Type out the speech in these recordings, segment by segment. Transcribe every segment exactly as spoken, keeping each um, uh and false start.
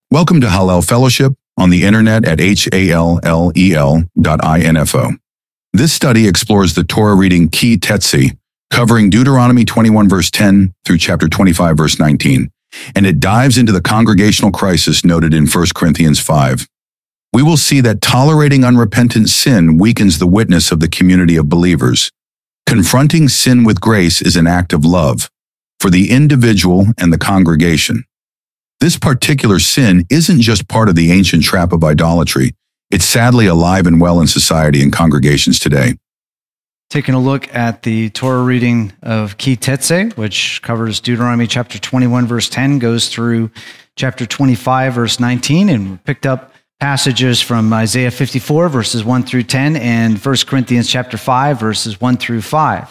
Welcome to Hallel Fellowship on the internet at H A L L E L dot info. This study explores the Torah reading Ki Tetzi, covering Deuteronomy twenty-one verse ten through chapter twenty-five verse nineteen, and it dives into the congregational crisis noted in First Corinthians five. We will see that tolerating unrepentant sin weakens the witness of the community of believers. Confronting sin with grace is an act of love for the individual and the congregation. This particular sin isn't just part of the ancient trap of idolatry. It's sadly alive and well in society and congregations today. Taking a look at the Torah reading of Ki Tetzi, which covers Deuteronomy chapter twenty-one, verse ten, goes through chapter twenty-five, verse nineteen, and picked up passages from Isaiah fifty-four, verses one through ten, and First Corinthians chapter five, verses one through five.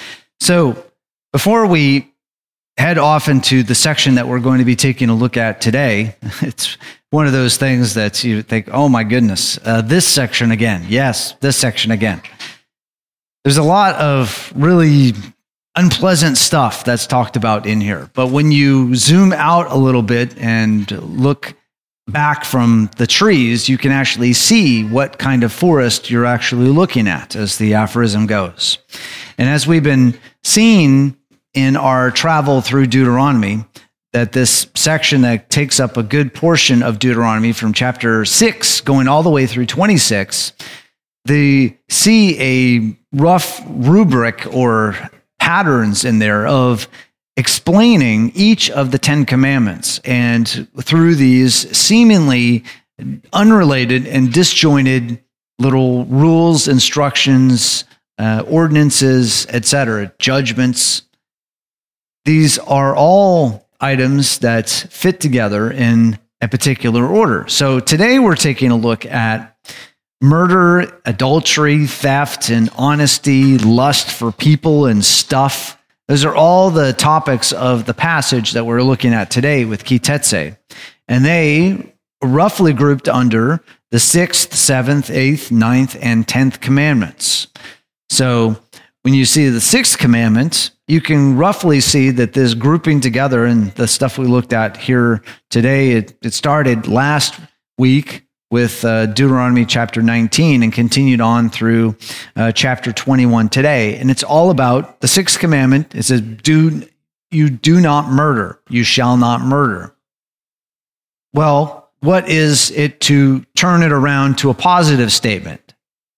So before we head off into the section that we're going to be taking a look at today, it's one of those things that you think, oh my goodness, uh, this section again. Yes, this section again. There's a lot of really unpleasant stuff that's talked about in here. But when you zoom out a little bit and look back from the trees, you can actually see what kind of forest you're actually looking at, as the aphorism goes. And as we've been seeing in our travel through Deuteronomy, that this section that takes up a good portion of Deuteronomy from chapter six going all the way through twenty-six, they see a rough rubric or patterns in there of explaining each of the Ten Commandments, and through these seemingly unrelated and disjointed little rules, instructions, uh, ordinances, et cetera, judgments. These are all items that fit together in a particular order. So today we're taking a look at murder, adultery, theft, and honesty, lust for people and stuff. Those are all the topics of the passage that we're looking at today with Ki Tetzi. And they roughly grouped under the sixth, seventh, eighth, ninth, and tenth commandments. So when you see the sixth commandment, you can roughly see that this grouping together, and the stuff we looked at here today, it, it started last week with uh, Deuteronomy chapter nineteen and continued on through uh, chapter twenty-one today. And it's all about the sixth commandment. It says, do, you do not murder. You shall not murder. Well, what is it to turn it around to a positive statement?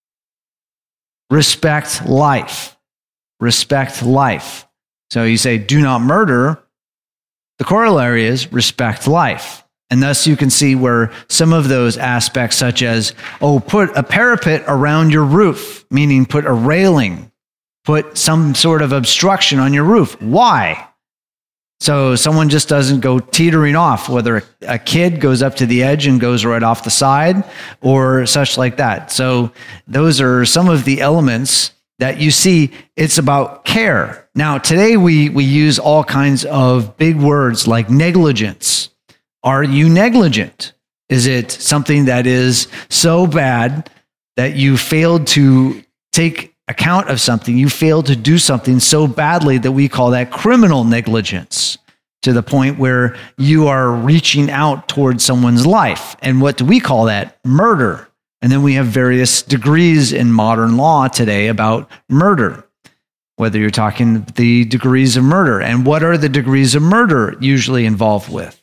Respect life. Respect life. So you say, do not murder. The corollary is respect life. And thus you can see where some of those aspects, such as, oh, put a parapet around your roof, meaning put a railing, put some sort of obstruction on your roof. Why? So someone just doesn't go teetering off, whether a kid goes up to the edge and goes right off the side or such like that. So those are some of the elements that you see. It's about care. Now, today we, we use all kinds of big words like negligence. Are you negligent? Is it something that is so bad that you failed to take account of something? You failed to do something so badly that we call that criminal negligence, to the point where you are reaching out towards someone's life. And what do we call that? Murder. And then we have various degrees in modern law today about murder, whether you're talking the degrees of murder. And what are the degrees of murder usually involved with?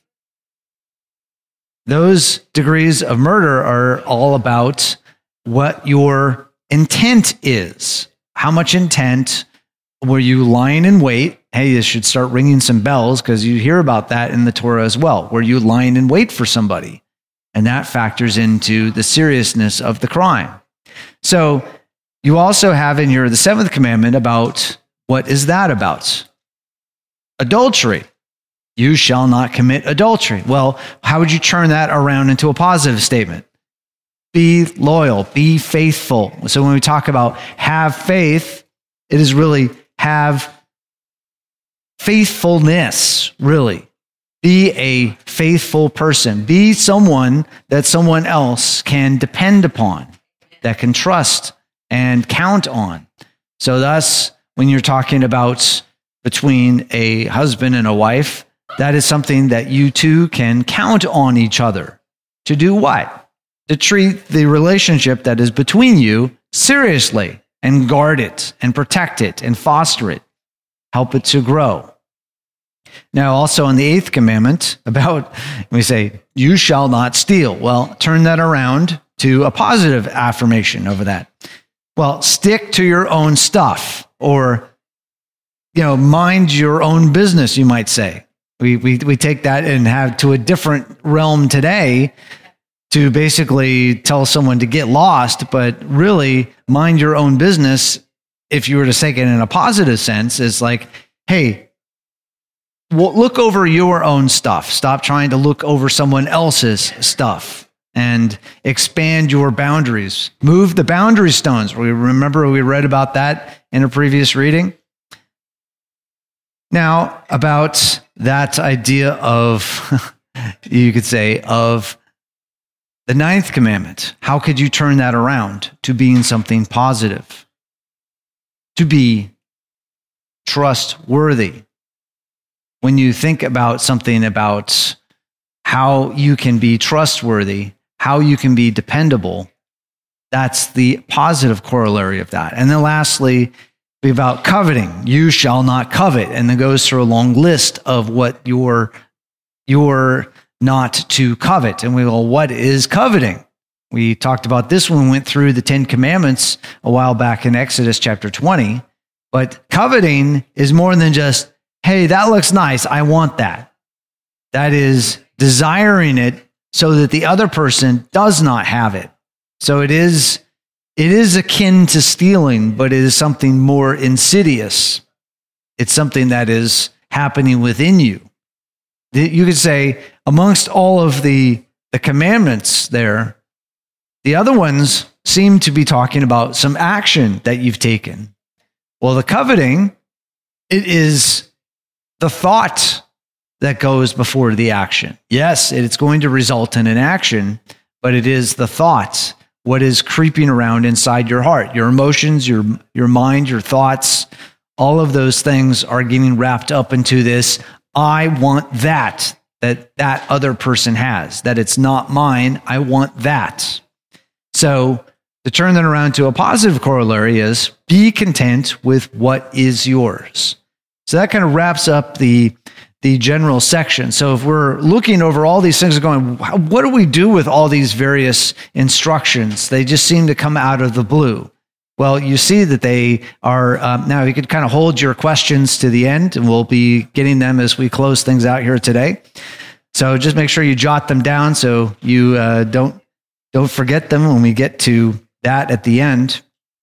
Those degrees of murder are all about what your intent is. How much intent? Were you lying in wait? Hey, you should start ringing some bells, because you hear about that in the Torah as well. Were you lying in wait for somebody? And that factors into the seriousness of the crime. So you also have in here the seventh commandment about, what is that about? Adultery. You shall not commit adultery. Well, how would you turn that around into a positive statement? Be loyal, be faithful. So when we talk about have faith, it is really have faithfulness, really. Be a faithful person. Be someone that someone else can depend upon, that can trust and count on. So thus, when you're talking about between a husband and a wife, that is something that you two can count on each other to do what? To treat the relationship that is between you seriously and guard it and protect it and foster it, help it to grow. Now, also in the eighth commandment about, we say, you shall not steal. Well, turn that around to a positive affirmation over that. Well, stick to your own stuff, or, you know, mind your own business, you might say. We, we, we take that and have to a different realm today to basically tell someone to get lost, but really mind your own business, if you were to take it in a positive sense, is like, hey, well, look over your own stuff. Stop trying to look over someone else's stuff and expand your boundaries. Move the boundary stones. We remember we read about that in a previous reading. Now, about that idea of, you could say, of the ninth commandment. How could you turn that around to being something positive? To be trustworthy. When you think about something about how you can be trustworthy, how you can be dependable, that's the positive corollary of that. And then lastly, about coveting. You shall not covet. And then goes through a long list of what you're, you're not to covet. And we go, what is coveting? We talked about this when we went through the Ten Commandments a while back in Exodus chapter twenty. But coveting is more than just, hey, that looks nice, I want that. That is desiring it so that the other person does not have it. So it is, it is akin to stealing, but it is something more insidious. It's something that is happening within you. You could say, amongst all of the, the commandments there, the other ones seem to be talking about some action that you've taken. Well, the coveting, it is the thought that goes before the action. Yes, it's going to result in an action, but it is the thought, what is creeping around inside your heart. Your emotions, your, your mind, your thoughts, all of those things are getting wrapped up into this, I want that, that that other person has, that it's not mine, I want that. So to turn that around to a positive corollary is be content with what is yours. So that kind of wraps up the, the general section. So if we're looking over all these things and going, what do we do with all these various instructions? They just seem to come out of the blue. Well, you see that they are, um, now you could kind of hold your questions to the end, and we'll be getting them as we close things out here today. So just make sure you jot them down so you uh, don't, don't forget them when we get to that at the end.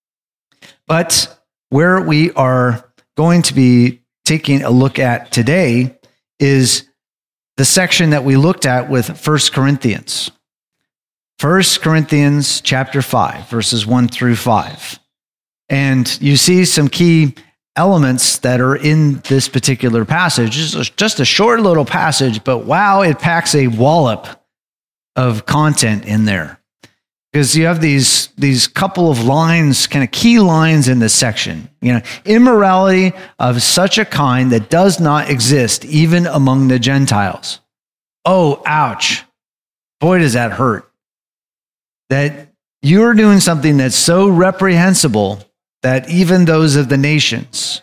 But where we are going to be taking a look at today is the section that we looked at with First Corinthians. First Corinthians chapter five, verses one through five. And you see some key elements that are in this particular passage. It's just a short little passage, but wow, it packs a wallop of content in there. Because you have these, these couple of lines, kind of key lines in this section. You know, immorality of such a kind that does not exist even among the Gentiles. Oh, ouch. Boy, does that hurt. That you're doing something that's so reprehensible that even those of the nations,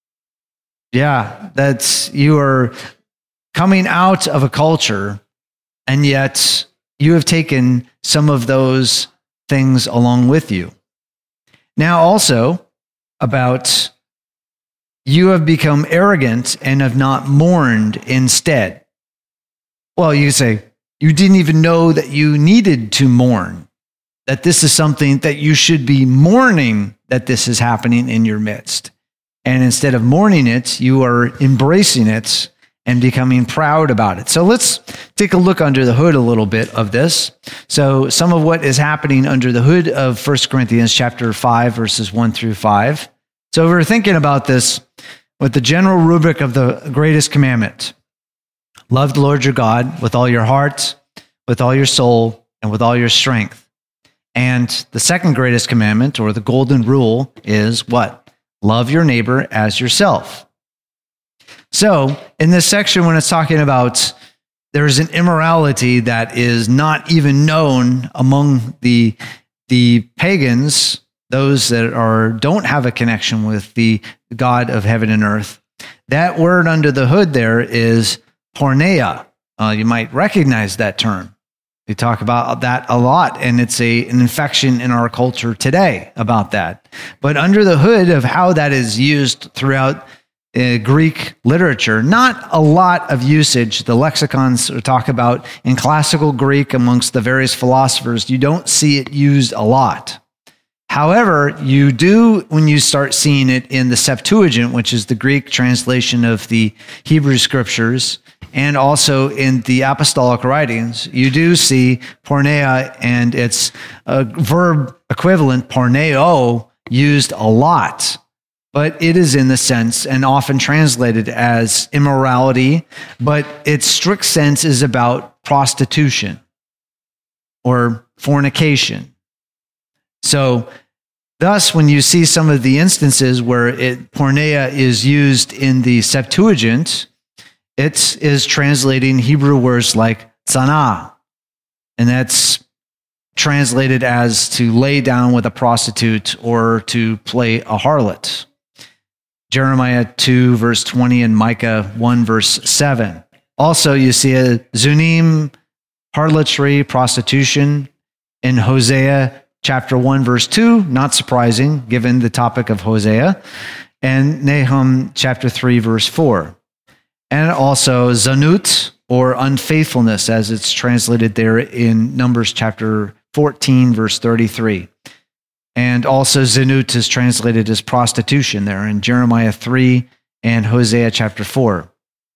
yeah, that's, you are coming out of a culture, and yet you have taken some of those things along with you. Now also about you have become arrogant and have not mourned instead. Well, you say, you didn't even know that you needed to mourn, that this is something that you should be mourning that this is happening in your midst. And instead of mourning it, you are embracing it and becoming proud about it. So let's take a look under the hood a little bit of this. So some of what is happening under the hood of First Corinthians chapter five, verses one through five. So if we're thinking about this with the general rubric of the greatest commandment, love the Lord your God with all your heart, with all your soul, and with all your strength. And the second greatest commandment, or the golden rule, is what? Love your neighbor as yourself. So in this section, when it's talking about there's an immorality that is not even known among the, the pagans, those that are don't have a connection with the God of heaven and earth, that word under the hood there is porneia. Uh, you might recognize that term. We talk about that a lot, and it's a, an infection in our culture today about that. But under the hood of how that is used throughout uh, Greek literature, not a lot of usage. The lexicons talk about in classical Greek amongst the various philosophers, you don't see it used a lot. However, you do when you start seeing it in the Septuagint, which is the Greek translation of the Hebrew scriptures, and also in the apostolic writings, you do see porneia and its uh, verb equivalent, porneo, used a lot. But it is in the sense and often translated as immorality, but its strict sense is about prostitution or fornication. So, thus, when you see some of the instances where it, porneia is used in the Septuagint, it is translating Hebrew words like tzana, and that's translated as to lay down with a prostitute or to play a harlot. Jeremiah two, verse twenty, and Micah one, verse seven. Also, you see a zunim, harlotry, prostitution, in Hosea chapter one, verse two, not surprising, given the topic of Hosea, and Nahum chapter three, verse four. And also zanut, or unfaithfulness, as it's translated there in Numbers chapter fourteen, verse thirty-three. And also zanut is translated as prostitution there in Jeremiah three and Hosea chapter four.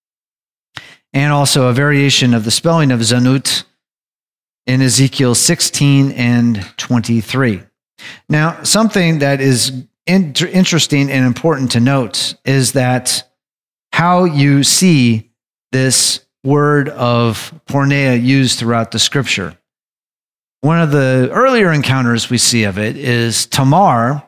And also a variation of the spelling of zanut in Ezekiel sixteen and twenty-three. Now, something that is in- interesting and important to note is that how you see this word of porneia used throughout the scripture. One of the earlier encounters we see of it is Tamar,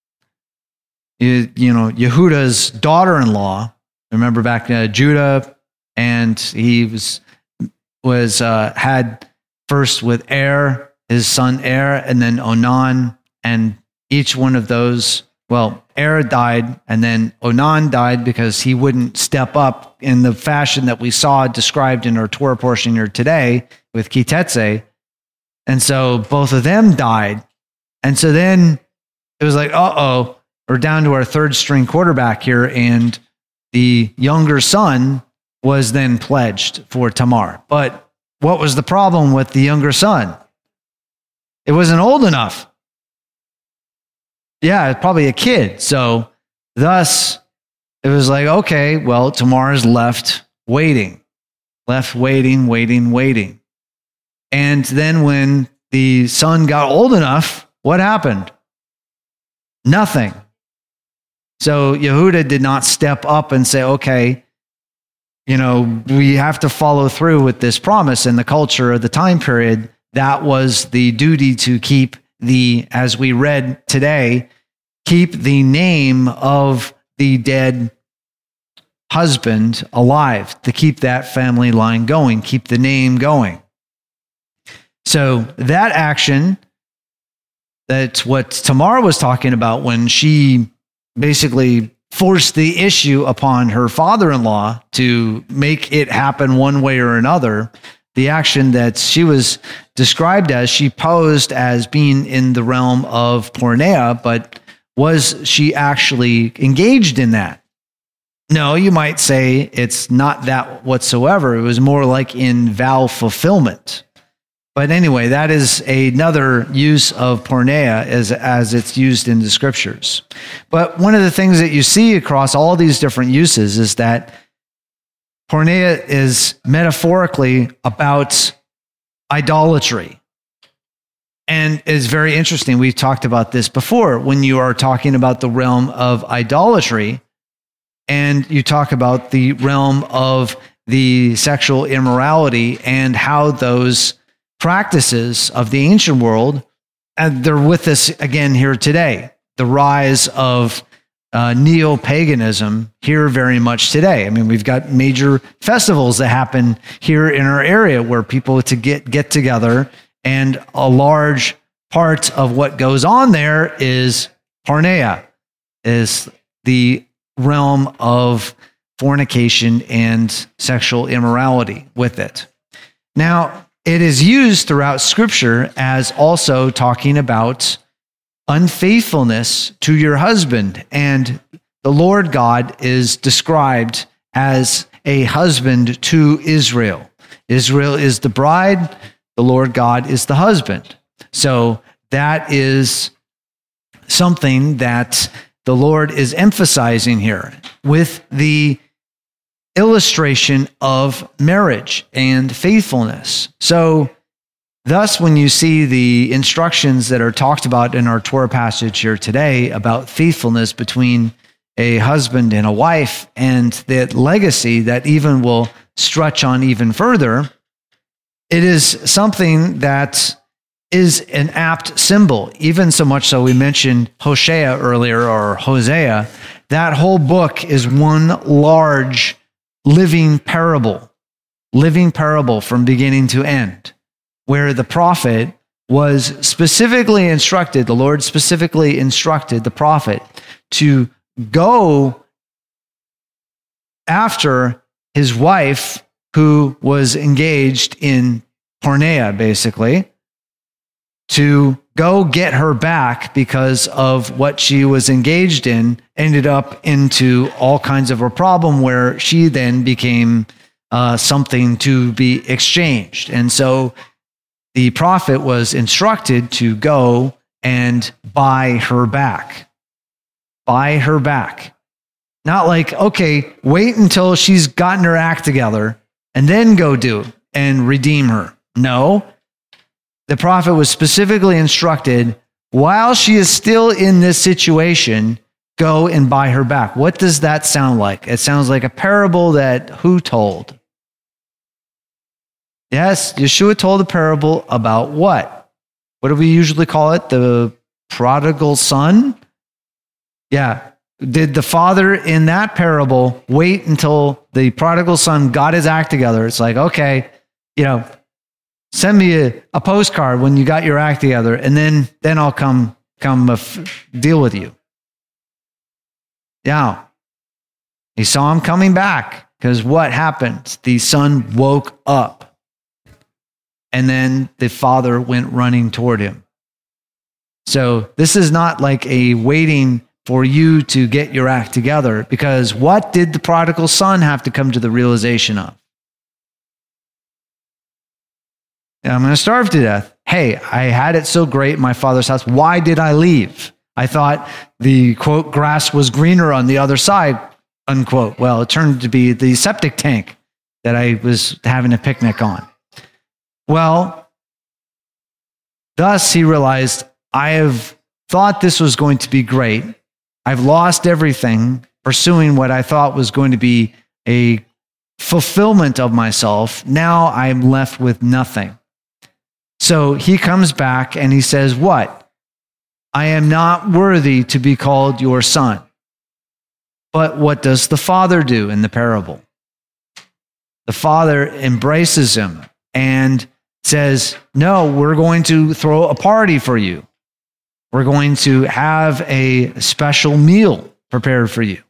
you, you know, Yehuda's daughter-in-law. Remember back uh, Judah, and he was was uh, had first with Er, his son Er, and then Onan, and each one of those, well, Er died, and then Onan died because he wouldn't step up in the fashion that we saw described in our Torah portion here today with Ki Tetsei. And so both of them died. And so then it was like, uh-oh, we're down to our third string quarterback here, and the younger son was then pledged for Tamar. But what was the problem with the younger son? It wasn't old enough. Yeah, probably a kid. So thus, it was like, okay, well, Tamar's left waiting, left waiting, waiting, waiting. And then when the son got old enough, what happened? Nothing. So Yehuda did not step up and say, okay, you know, we have to follow through with this promise. In the culture of the time period, that was the duty to keep the, as we read today, keep the name of the dead husband alive, to keep that family line going, keep the name going. So that action, that's what Tamar was talking about when she basically forced the issue upon her father-in-law to make it happen one way or another. The action that she was described as, she posed as being in the realm of porneia, but was she actually engaged in that? No, you might say it's not that whatsoever. It was more like in vow fulfillment. But anyway, that is another use of porneia as, as it's used in the scriptures. But one of the things that you see across all these different uses is that porneia is metaphorically about idolatry. And it's very interesting. We've talked about this before. When you are talking about the realm of idolatry, and you talk about the realm of the sexual immorality and how those practices of the ancient world, and they're with us again here today. The rise of uh, neo-paganism here very much today. I mean, we've got major festivals that happen here in our area where people to get, get together, and a large part of what goes on there is porneia, is the realm of fornication and sexual immorality with it. Now, it is used throughout Scripture as also talking about unfaithfulness to your husband. And the Lord God is described as a husband to Israel. Israel is the bride, the Lord God is the husband. So that is something that the Lord is emphasizing here with the illustration of marriage and faithfulness. So thus, when you see the instructions that are talked about in our Torah passage here today about faithfulness between a husband and a wife, and that legacy that even will stretch on even further, it is something that is an apt symbol, even so much so we mentioned Hosea earlier, or Hosea. That whole book is one large living parable, living parable from beginning to end, where the prophet was specifically instructed, the Lord specifically instructed the prophet to go after his wife who was engaged in porneia, basically, to go get her back because of what she was engaged in, ended up into all kinds of a problem where she then became uh, something to be exchanged. And so the prophet was instructed to go and buy her back. Buy her back. Not like, okay, wait until she's gotten her act together and then go do and redeem her. No. The prophet was specifically instructed, while she is still in this situation, go and buy her back. What does that sound like? It sounds like a parable that who told? Yes, Yeshua told a parable about what? What do we usually call it? The prodigal son? Yeah. Did the father in that parable wait until the prodigal son got his act together? It's like, okay, you know, send me a, a postcard when you got your act together, and then, then I'll come, come uh, f- deal with you. Yeah. He saw him coming back, because what happened? The son woke up. And then the father went running toward him. So this is not like a waiting for you to get your act together, because what did the prodigal son have to come to the realization of? I'm going to starve to death. Hey, I had it so great in my father's house. Why did I leave? I thought the, quote, grass was greener on the other side, unquote. Well, it turned to be the septic tank that I was having a picnic on. Well, thus he realized, I have thought this was going to be great. I've lost everything pursuing what I thought was going to be a fulfillment of myself. Now I'm left with nothing. So he comes back and he says, what? I am not worthy to be called your son. But what does the father do in the parable? The father embraces him and says, no, we're going to throw a party for you. We're going to have a special meal prepared for you.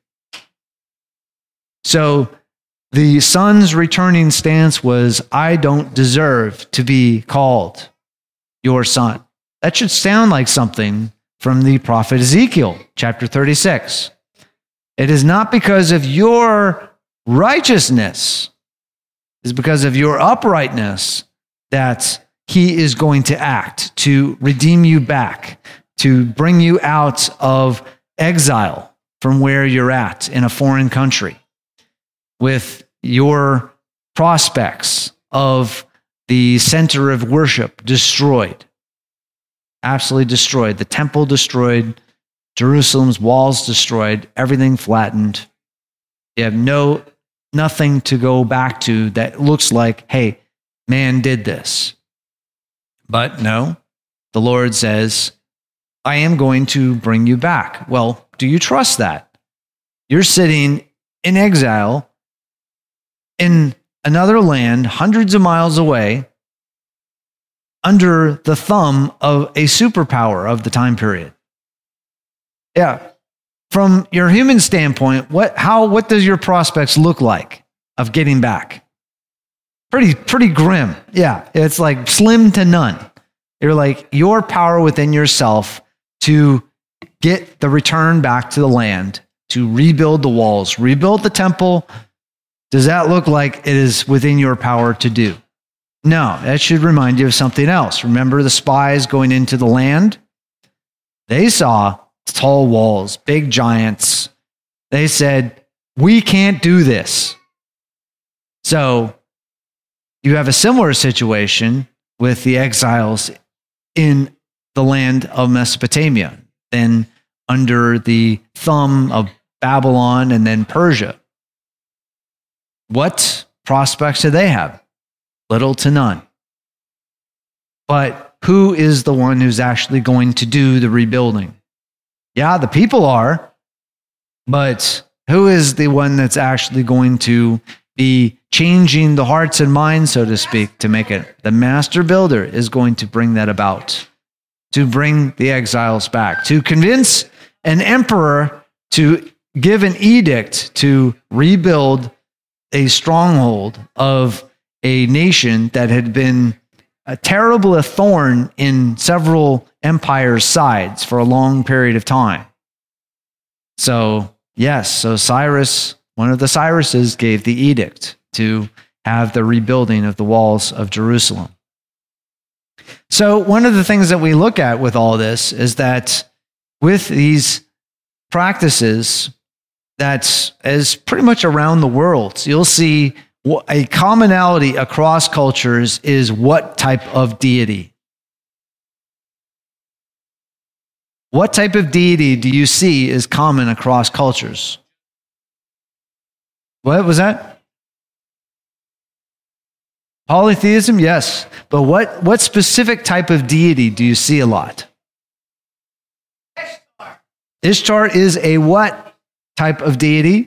So the son's returning stance was, I don't deserve to be called your son. That should sound like something from the prophet Ezekiel, chapter thirty-six. It is not because of your righteousness, it is because of your uprightness that he is going to act to redeem you back, to bring you out of exile from where you're at in a foreign country, with your prospects of the center of worship destroyed, absolutely destroyed, the temple destroyed, Jerusalem's walls destroyed, everything flattened. You have no nothing to go back to that looks like, hey, man did this. But no, the Lord says, I am going to bring you back. Well, do you trust that? You're sitting in exile in another land, hundreds of miles away, under the thumb of a superpower of the time period. Yeah. From your human standpoint, what, how, what does your prospects look like of getting back? Pretty, pretty grim. Yeah. It's like slim to none. You're like your power within yourself to get the return back to the land, to rebuild the walls, rebuild the temple. Does that look like it is within your power to do? No, that should remind you of something else. Remember the spies going into the land? They saw tall walls, big giants. They said, we can't do this. So you have a similar situation with the exiles in the land of Mesopotamia, then under the thumb of Babylon and then Persia. What prospects do they have? Little to none. But who is the one who's actually going to do the rebuilding? Yeah, the people are, but who is the one that's actually going to be changing the hearts and minds, so to speak, to make it? The master builder is going to bring that about, to bring the exiles back, to convince an emperor to give an edict to rebuild a stronghold of a nation that had been a terrible a thorn in several empires' sides for a long period of time. So, yes, so Cyrus, one of the Cyruses, gave the edict to have the rebuilding of the walls of Jerusalem. So, one of the things that we look at with all this is that with these practices, that is pretty much around the world, you'll see a commonality across cultures is what type of deity? What type of deity do you see is common across cultures? What was that? Polytheism, yes. But what, what specific type of deity do you see a lot? Ishtar. Ishtar is a what type of deity?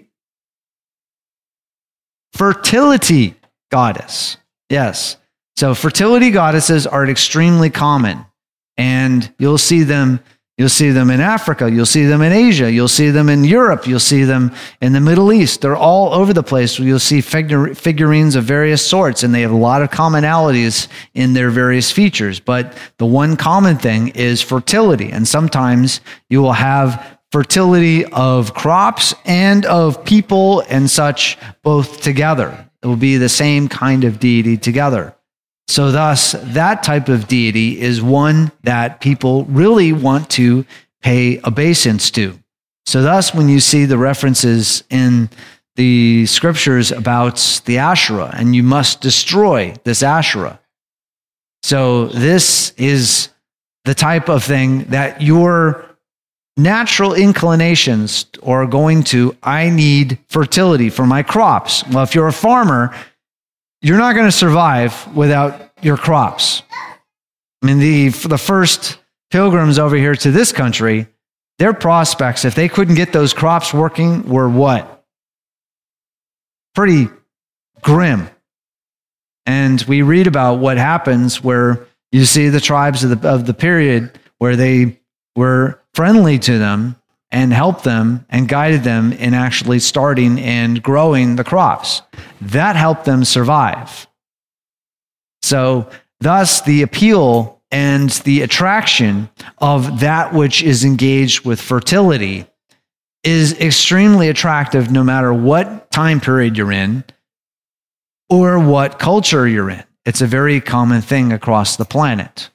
Fertility goddess. Yes. So fertility goddesses are extremely common. And you'll see them, you'll see them in Africa, you'll see them in Asia, you'll see them in Europe, you'll see them in the Middle East. They're all over the place. You'll see figure, figurines of various sorts, and they have a lot of commonalities in their various features. But the one common thing is fertility. And sometimes you will have fertility of crops and of people and such, both together. It will be the same kind of deity together. So thus, that type of deity is one that people really want to pay obeisance to. So thus, when you see the references in the scriptures about the Asherah, and you must destroy this Asherah. So this is the type of thing that your natural inclinations are going to, I need fertility for my crops. Well, if you're a farmer, you're not going to survive without your crops. I mean, the, for the first pilgrims over here to this country, their prospects, if they couldn't get those crops working, were what? Pretty grim. And we read about what happens where you see the tribes of the, of the period where they were friendly to them and helped them and guided them in actually starting and growing the crops. That helped them survive. So thus the appeal and the attraction of that which is engaged with fertility is extremely attractive no matter what time period you're in or what culture you're in. It's a very common thing across the planet.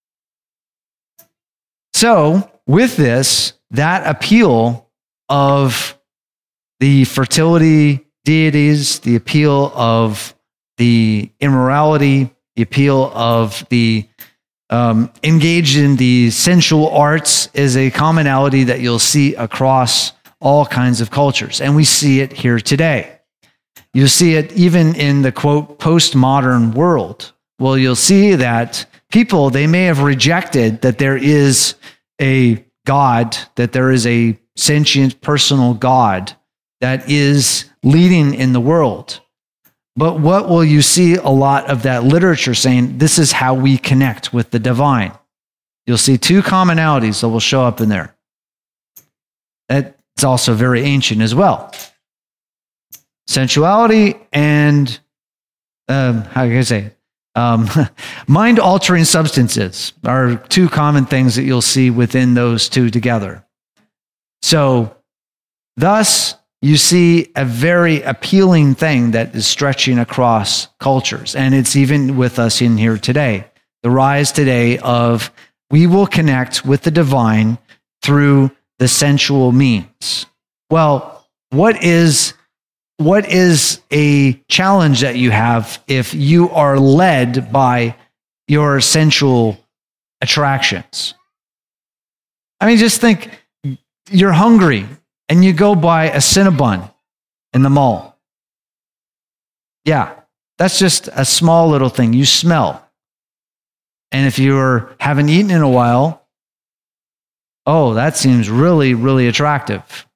So, with this, that appeal of the fertility deities, the appeal of the immorality, the appeal of the um, engaged in the sensual arts is a commonality that you'll see across all kinds of cultures. And we see it here today. You'll see it even in the, quote, postmodern world. Well, you'll see that people, they may have rejected that there is a God, that there is a sentient personal God that is leading in the world. But what will you see a lot of that literature saying, this is how we connect with the divine? You'll see two commonalities that will show up in there. That's also very ancient as well. Sensuality and, um, how can I say it? Um, mind-altering substances are two common things that you'll see within those two together. So, thus, you see a very appealing thing that is stretching across cultures. And it's even with us in here today. The rise today of we will connect with the divine through the sensual means. Well, what is what is a challenge that you have if you are led by your sensual attractions? I mean, just think, you're hungry and you go buy a Cinnabon in the mall. Yeah, that's just a small little thing. You smell. And if you haven't eaten in a while, oh, that seems really, really attractive.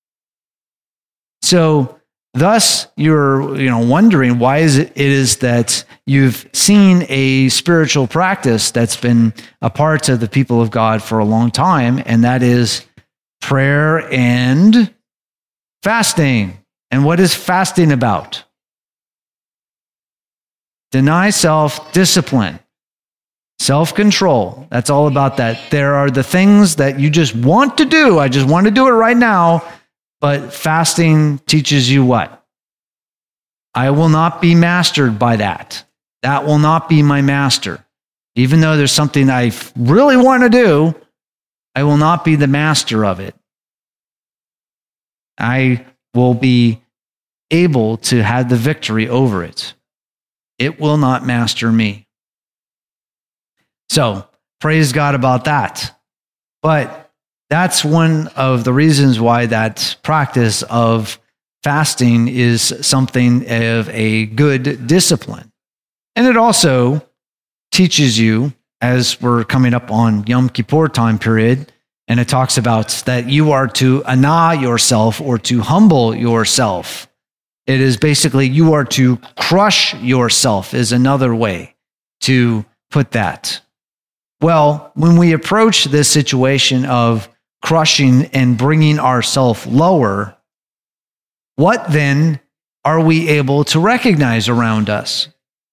So, thus, you're you know wondering why is it, it is that you've seen a spiritual practice that's been a part of the people of God for a long time, and that is prayer and fasting. And what is fasting about? Deny self, discipline, self-control. That's all about that. There are the things that you just want to do. I just want to do it right now. But fasting teaches you what? I will not be mastered by that. That will not be my master. Even though there's something I really want to do, I will not be the master of it. I will be able to have the victory over it. It will not master me. So, praise God about that. But that's one of the reasons why that practice of fasting is something of a good discipline. And it also teaches you, as we're coming up on Yom Kippur time period, and it talks about that you are to ana yourself or to humble yourself. It is basically you are to crush yourself is another way to put that. Well, when we approach this situation of crushing and bringing ourselves lower, what then are we able to recognize around us?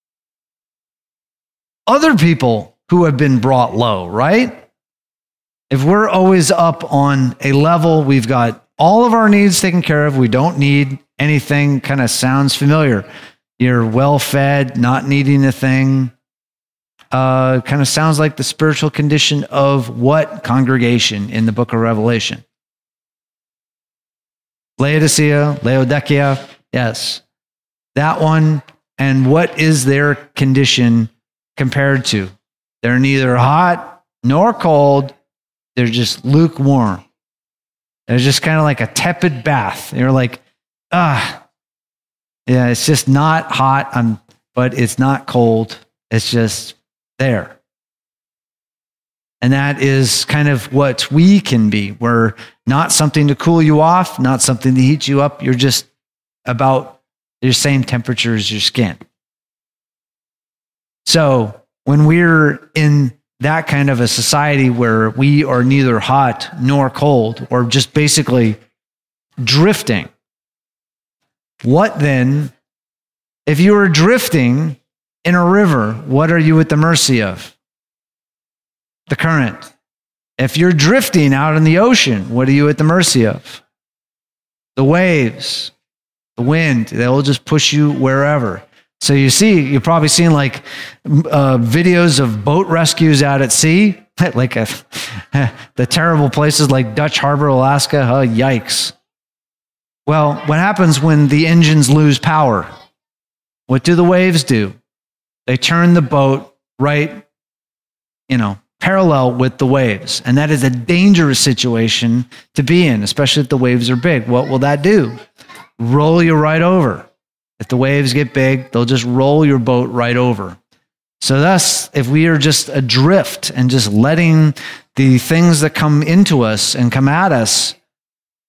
Other people who have been brought low, right? If we're always up on a level, we've got all of our needs taken care of, we don't need anything, kind of sounds familiar. You're well-fed, not needing a thing. Uh, kind of sounds like the spiritual condition of what congregation in the book of Revelation? Laodicea, Laodicea, yes. That one, and what is their condition compared to? They're neither hot nor cold, they're just lukewarm. They're just kind of like a tepid bath. They're like, ah, yeah, it's just not hot, I'm, but it's not cold. It's just there. And that is kind of what we can be. We're not something to cool you off, not something to heat you up. You're just about your same temperature as your skin. So when we're in that kind of a society where we are neither hot nor cold, or just basically drifting, what then, if you are drifting in a river, what are you at the mercy of? The current. If you're drifting out in the ocean, what are you at the mercy of? The waves, the wind. They'll just push you wherever. So you see, you've probably seen like uh, videos of boat rescues out at sea, like a, the terrible places like Dutch Harbor, Alaska. Oh, yikes. Well, what happens when the engines lose power? What do the waves do? They turn the boat right, you know, parallel with the waves. And that is a dangerous situation to be in, especially if the waves are big. What will that do? Roll you right over. If the waves get big, they'll just roll your boat right over. So thus, if we are just adrift and just letting the things that come into us and come at us just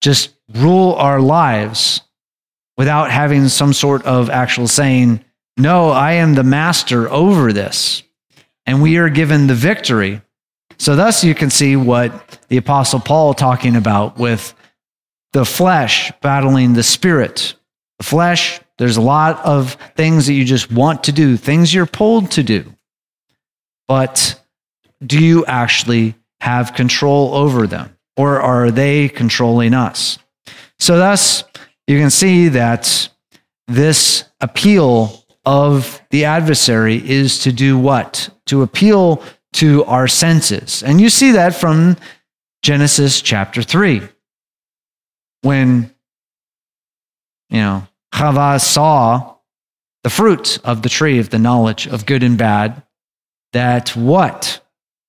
rule our lives without having some sort of actual saying, no, I am the master over this, and we are given the victory. So thus you can see what the Apostle Paul talking about with the flesh battling the spirit. The flesh, there's a lot of things that you just want to do, things you're pulled to do. But do you actually have control over them? Or are they controlling us? So thus, you can see that this appeal of the adversary is to do what? To appeal to our senses. And you see that from Genesis chapter three. When, you know, Chava saw the fruit of the tree of the knowledge of good and bad, that what?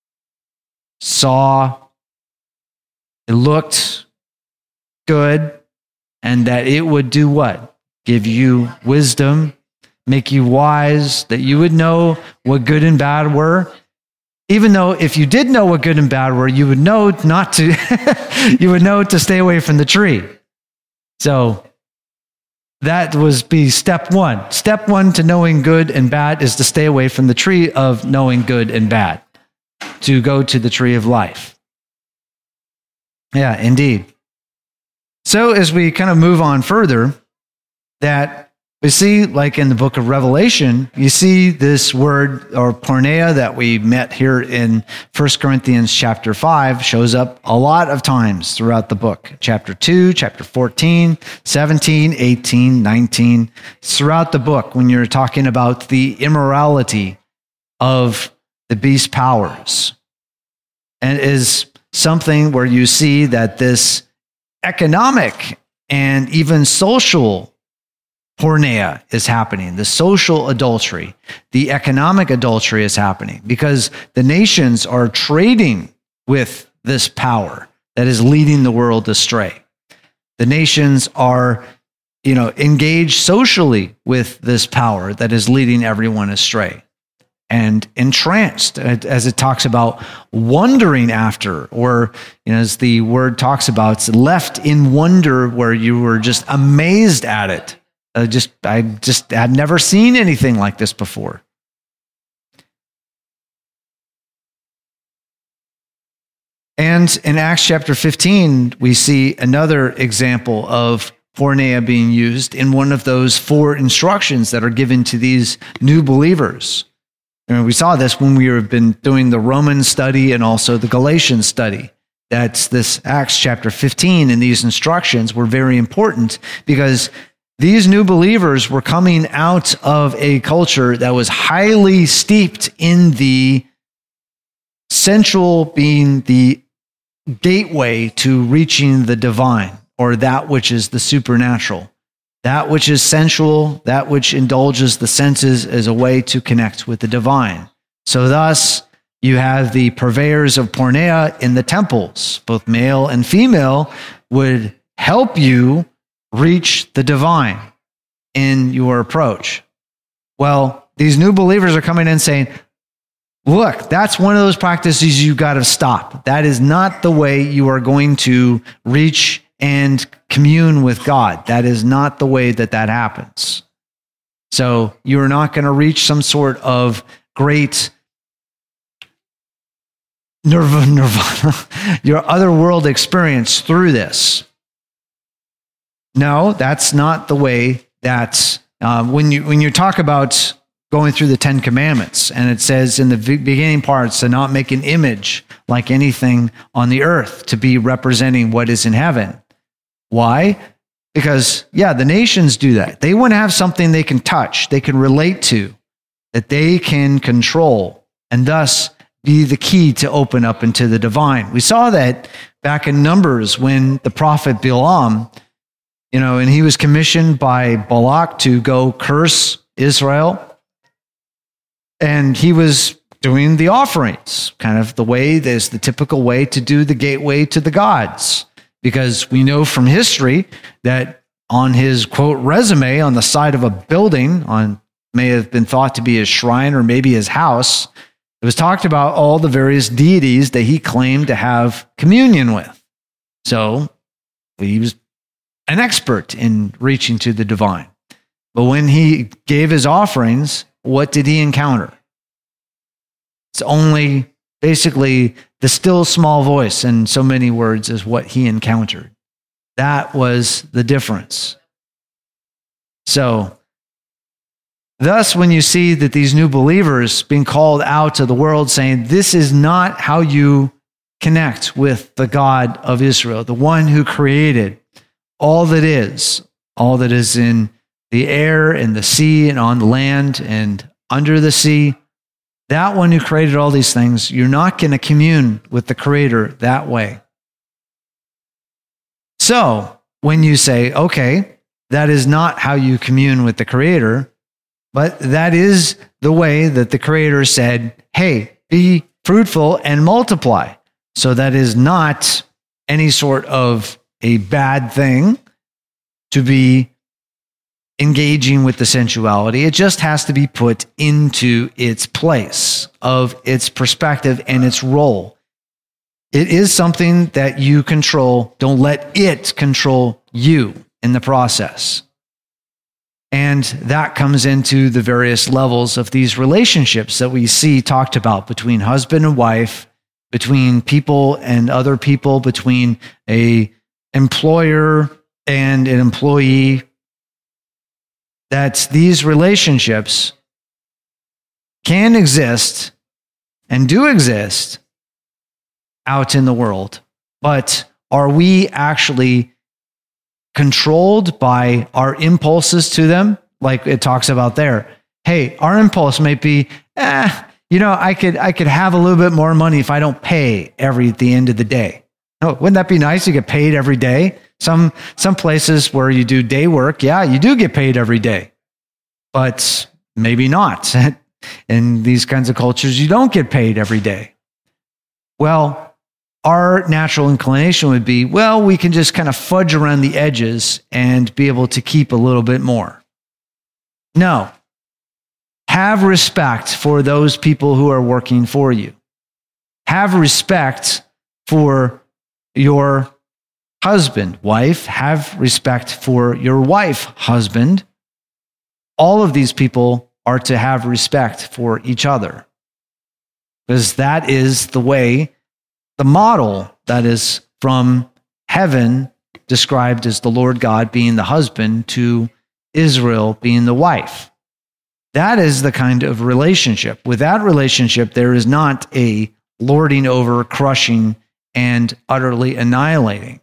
Saw, it looked good, and that it would do what? Give you wisdom, make you wise, that you would know what good and bad were. Even though if you did know what good and bad were, you would know not to, you would know to stay away from the tree. So that was be step one. Step one to knowing good and bad is to stay away from the tree of knowing good and bad, to go to the tree of life. Yeah, indeed. So as we kind of move on further, that we see, like in the book of Revelation, you see this word, or porneia, that we met here in First Corinthians chapter five, shows up a lot of times throughout the book. Chapter two, chapter fourteen, seventeen, eighteen, nineteen. It's throughout the book when you're talking about the immorality of the beast powers. And it is something where you see that this economic and even social porneia is happening. The social adultery, the economic adultery is happening because the nations are trading with this power that is leading the world astray. The nations are, you know, engaged socially with this power that is leading everyone astray and entranced, as it talks about, wondering after, or, you know, as the word talks about, it's left in wonder, where you were just amazed at it. Uh, just, I just had never seen anything like this before. And in Acts chapter fifteen, we see another example of porneia being used in one of those four instructions that are given to these new believers. And we saw this when we have been doing the Roman study and also the Galatian study. That's this Acts chapter fifteen, and these instructions were very important because these new believers were coming out of a culture that was highly steeped in the sensual being the gateway to reaching the divine, or that which is the supernatural. That which is sensual, that which indulges the senses, is a way to connect with the divine. So thus, you have the purveyors of porneia in the temples, both male and female, would help you reach the divine in your approach. Well, these new believers are coming in saying, look, that's one of those practices you got to stop. That is not the way you are going to reach and commune with God. That is not the way that that happens. So you're not going to reach some sort of great nirvana, nirvana your otherworld experience through this. No, that's not the way that, uh, when you when you talk about going through the Ten Commandments, and it says in the beginning parts to not make an image like anything on the earth, to be representing what is in heaven. Why? Because, yeah, the nations do that. They want to have something they can touch, they can relate to, that they can control, and thus be the key to open up into the divine. We saw that back in Numbers when the prophet Balaam, you know, and he was commissioned by Balak to go curse Israel. And he was doing the offerings, kind of the way, there's the typical way to do the gateway to the gods. Because we know from history that on his, quote, resume on the side of a building, on may have been thought to be his shrine or maybe his house, it was talked about all the various deities that he claimed to have communion with. So he was an expert in reaching to the divine. But when he gave his offerings, what did he encounter? It's only basically the still small voice, in so many words, is what he encountered. That was the difference. So, thus, when you see that these new believers being called out to the world saying, this is not how you connect with the God of Israel, the one who created all that is, all that is in the air and the sea and on the land and under the sea, that one who created all these things, you're not going to commune with the Creator that way. So, when you say, okay, that is not how you commune with the Creator, but that is the way that the Creator said, hey, be fruitful and multiply. So that is not any sort of a bad thing to be engaging with the sensuality. It just has to be put into its place of its perspective and its role. It is something that you control. Don't let it control you in the process. And that comes into the various levels of these relationships that we see talked about between husband and wife, between people and other people, between a employer and an employee, that these relationships can exist and do exist out in the world. But are we actually controlled by our impulses to them? Like it talks about there. Hey, our impulse might be, eh, you know, I could I could have a little bit more money if I don't pay every at the end of the day. Oh, wouldn't that be nice? You get paid every day. Some some places where you do day work, yeah, you do get paid every day, but maybe not. In these kinds of cultures, you don't get paid every day. Well, our natural inclination would be, well, we can just kind of fudge around the edges and be able to keep a little bit more. No. Have respect for those people who are working for you. Have respect for your husband, wife. Have respect for your wife, husband. All of these people are to have respect for each other, because that is the way, the model that is from heaven, described as the Lord God being the husband to Israel being the wife. That is the kind of relationship. With that relationship, there is not a lording over, crushing, and utterly annihilating.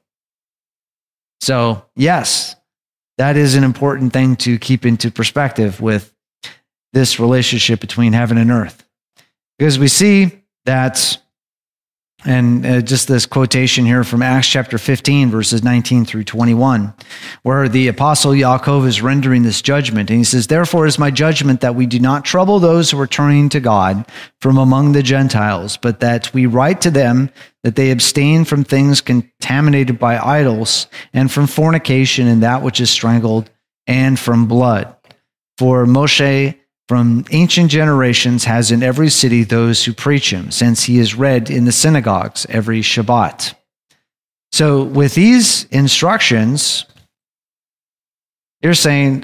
So, yes, that is an important thing to keep into perspective with this relationship between heaven and earth. Because we see that, and uh, just this quotation here from Acts chapter fifteen, verses nineteen through twenty-one, where the apostle Yaakov is rendering this judgment. And he says, therefore is my judgment that we do not trouble those who are turning to God from among the Gentiles, but that we write to them that they abstain from things contaminated by idols, and from fornication and that which is strangled, and from blood. For Moshe from ancient generations has in every city those who preach him, since he is read in the synagogues every Shabbat. So with these instructions, you're saying,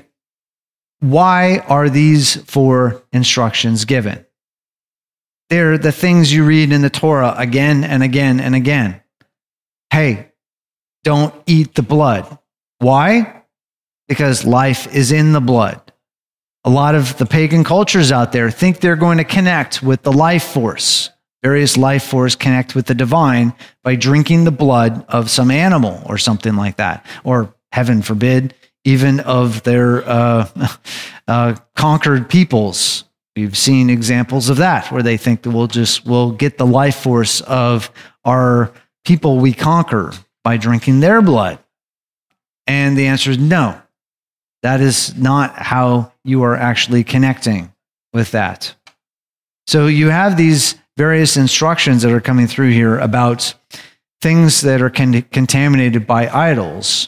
why are these four instructions given? They're the things you read in the Torah again and again and again. Hey, don't eat the blood. Why? Because life is in the blood. A lot of the pagan cultures out there think they're going to connect with the life force. Various life force connect with the divine by drinking the blood of some animal or something like that. Or, heaven forbid, even of their uh, uh, conquered peoples. We've seen examples of that, where they think that we'll just we'll get the life force of our people we conquer by drinking their blood. And the answer is no. That is not how you are actually connecting with that. So you have these various instructions that are coming through here about things that are con- contaminated by idols.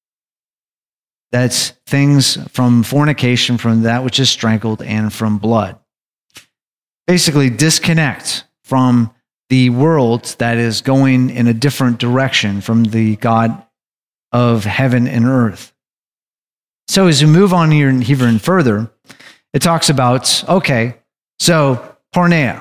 That's things from fornication, from that which is strangled, and from blood. Basically, disconnect from the world that is going in a different direction from the God of heaven and earth. So as we move on here even further, it talks about, okay, so porneia.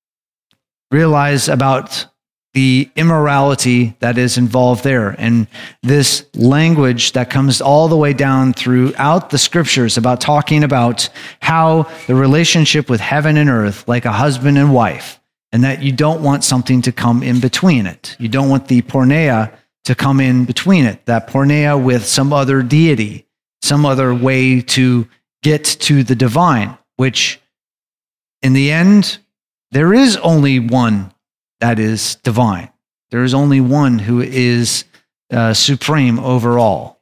Realize about the immorality that is involved there. And this language that comes all the way down throughout the scriptures about talking about how the relationship with heaven and earth, like a husband and wife, and that you don't want something to come in between it. You don't want the porneia to come in between it, that porneia with some other deity, some other way to get to the divine, which in the end, there is only one that is divine. There is only one who is uh, supreme over all.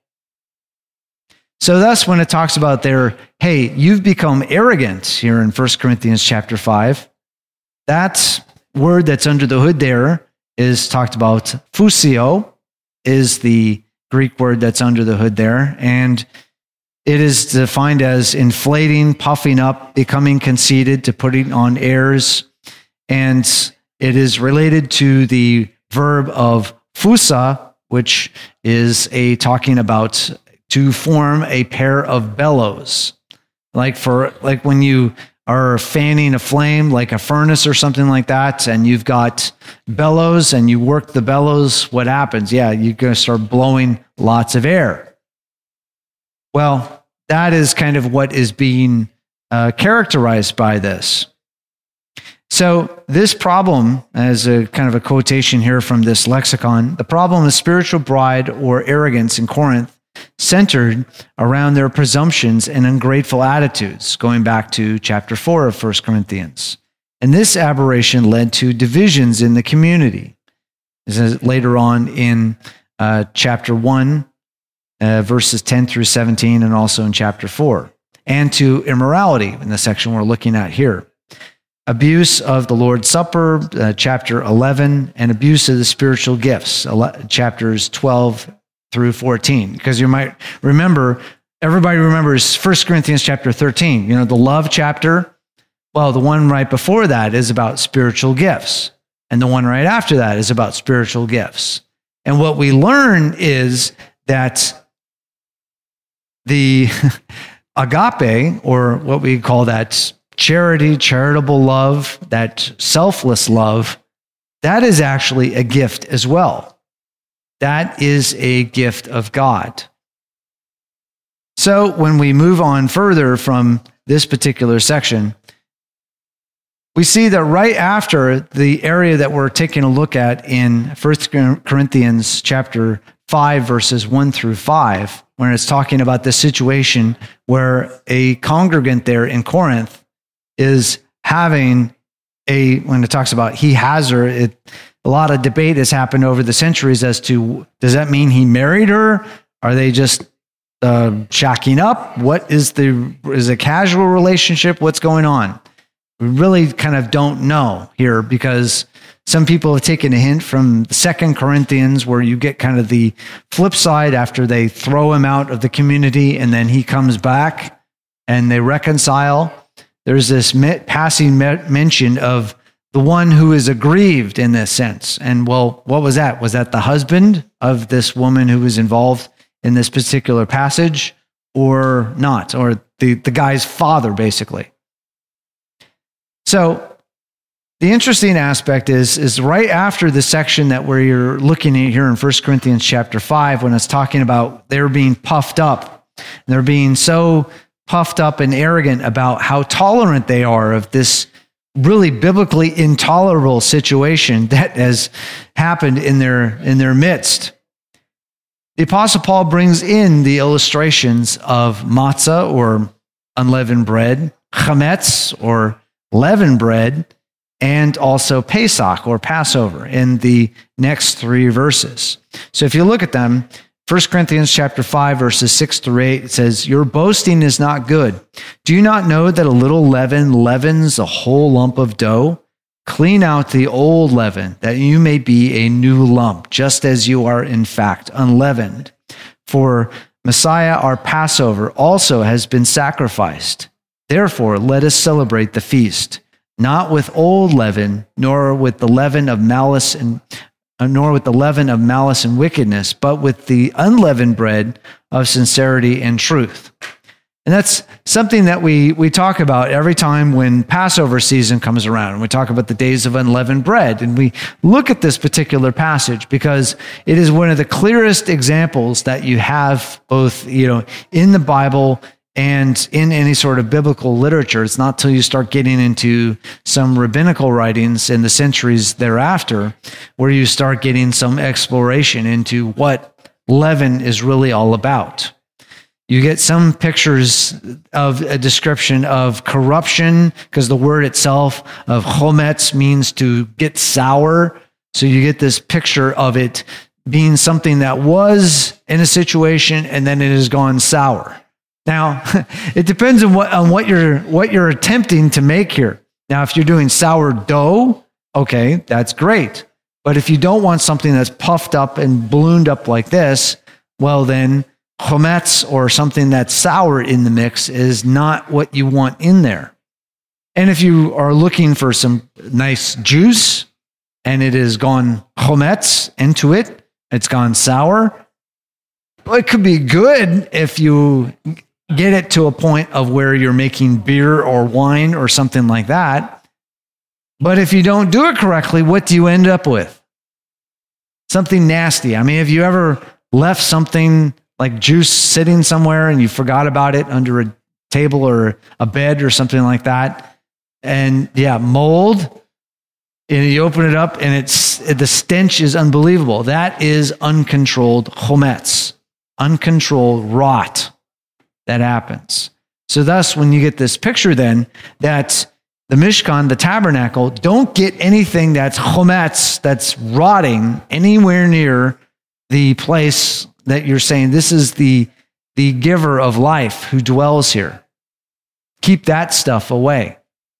So thus, when it talks about there, hey, you've become arrogant here in First Corinthians chapter five, that word that's under the hood there is talked about. Phusio is the Greek word that's under the hood there, and it is defined as inflating, puffing up, becoming conceited, to putting on airs, and it is related to the verb of phusa, which is a talking about to form a pair of bellows. Like for like when you are fanning a flame, like a furnace or something like that, and you've got bellows and you work the bellows, what happens? Yeah, you're going to start blowing lots of air. Well, that is kind of what is being uh, characterized by this. So this problem, as a kind of a quotation here from this lexicon, the problem of spiritual pride or arrogance in Corinth centered around their presumptions and ungrateful attitudes, going back to chapter four of First Corinthians. And this aberration led to divisions in the community. This is later on in uh, chapter one, uh, verses ten through seventeen, and also in chapter four, and to immorality in the section we're looking at here. Abuse of the Lord's Supper, uh, chapter eleven, and abuse of the spiritual gifts, ele- chapters twelve through fourteen. Because you might remember, everybody remembers First Corinthians chapter thirteen, you know, the love chapter. Well, the one right before that is about spiritual gifts, and the one right after that is about spiritual gifts. And what we learn is that the agape, or what we call that charity, charitable love, that selfless love, that is actually a gift as well. That is a gift of God. So when we move on further from this particular section, we see that right after the area that we're taking a look at in First Corinthians chapter five, verses one through five, when it's talking about the situation where a congregant there in Corinth is having a, when it talks about he has her, it, a lot of debate has happened over the centuries as to, does that mean he married her? Are they just uh, shacking up? What is the, is a casual relationship? What's going on? We really kind of don't know here, because some people have taken a hint from Second Corinthians, where you get kind of the flip side after they throw him out of the community and then he comes back and they reconcile. There's this passing mention of the one who is aggrieved in this sense. And well, what was that? Was that the husband of this woman who was involved in this particular passage, or not? Or the, the guy's father, basically. So the interesting aspect is, is right after the section that we're looking at here in First Corinthians chapter five, when it's talking about they're being puffed up, they're being so puffed up and arrogant about how tolerant they are of this really biblically intolerable situation that has happened in their, in their midst. The Apostle Paul brings in the illustrations of matzah, or unleavened bread, chametz, or leavened bread, and also Pesach, or Passover, in the next three verses. So if you look at them, First Corinthians chapter five, verses six through eight, it says, "Your boasting is not good. Do you not know that a little leaven leavens a whole lump of dough? Clean out the old leaven, that you may be a new lump, just as you are in fact unleavened. For Messiah, our Passover, also has been sacrificed. Therefore, let us celebrate the feast, not with old leaven, nor with the leaven of malice and nor with the leaven of malice and wickedness, but with the unleavened bread of sincerity and truth. And that's something that we, we talk about every time when Passover season comes around. We talk about the days of unleavened bread. And we look at this particular passage because it is one of the clearest examples that you have both, you know, in the Bible and in any sort of biblical literature. It's not till you start getting into some rabbinical writings in the centuries thereafter where you start getting some exploration into what leaven is really all about. You get some pictures of a description of corruption because the word itself of chometz means to get sour. So you get this picture of it being something that was in a situation and then it has gone sour. Now, it depends on what on what you're what you're attempting to make here. Now, if you're doing sourdough, okay, that's great. But if you don't want something that's puffed up and ballooned up like this, well then chometz or something that's sour in the mix is not what you want in there. And if you are looking for some nice juice and it has gone chometz into it, it's gone sour, well, it could be good if you get it to a point of where you're making beer or wine or something like that. But if you don't do it correctly, what do you end up with? Something nasty. I mean, have you ever left something like juice sitting somewhere and you forgot about it under a table or a bed or something like that? And yeah, mold, and you open it up and it's the stench is unbelievable. That is uncontrolled chometz, uncontrolled rot that happens. So thus, when you get this picture then, that the Mishkan, the tabernacle, don't get anything that's chometz, that's rotting anywhere near the place that you're saying, this is the, the giver of life who dwells here. Keep that stuff away.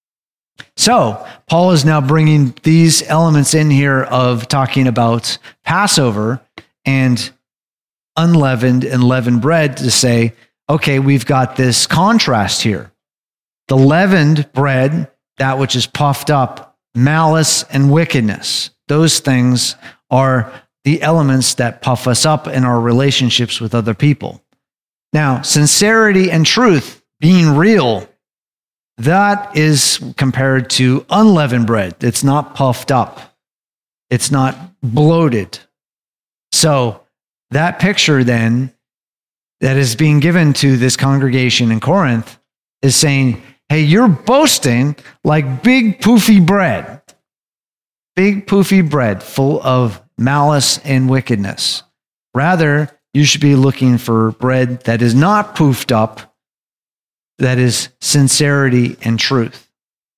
So, Paul is now bringing these elements in here of talking about Passover and unleavened and leavened bread to say, okay, we've got this contrast here. The leavened bread, that which is puffed up, malice and wickedness, those things are the elements that puff us up in our relationships with other people. Now, sincerity and truth, being real, that is compared to unleavened bread. It's not puffed up. It's not bloated. So that picture then that is being given to this congregation in Corinth is saying, hey, you're boasting like big poofy bread. Big poofy bread full of malice and wickedness. Rather, you should be looking for bread that is not poofed up, that is sincerity and truth.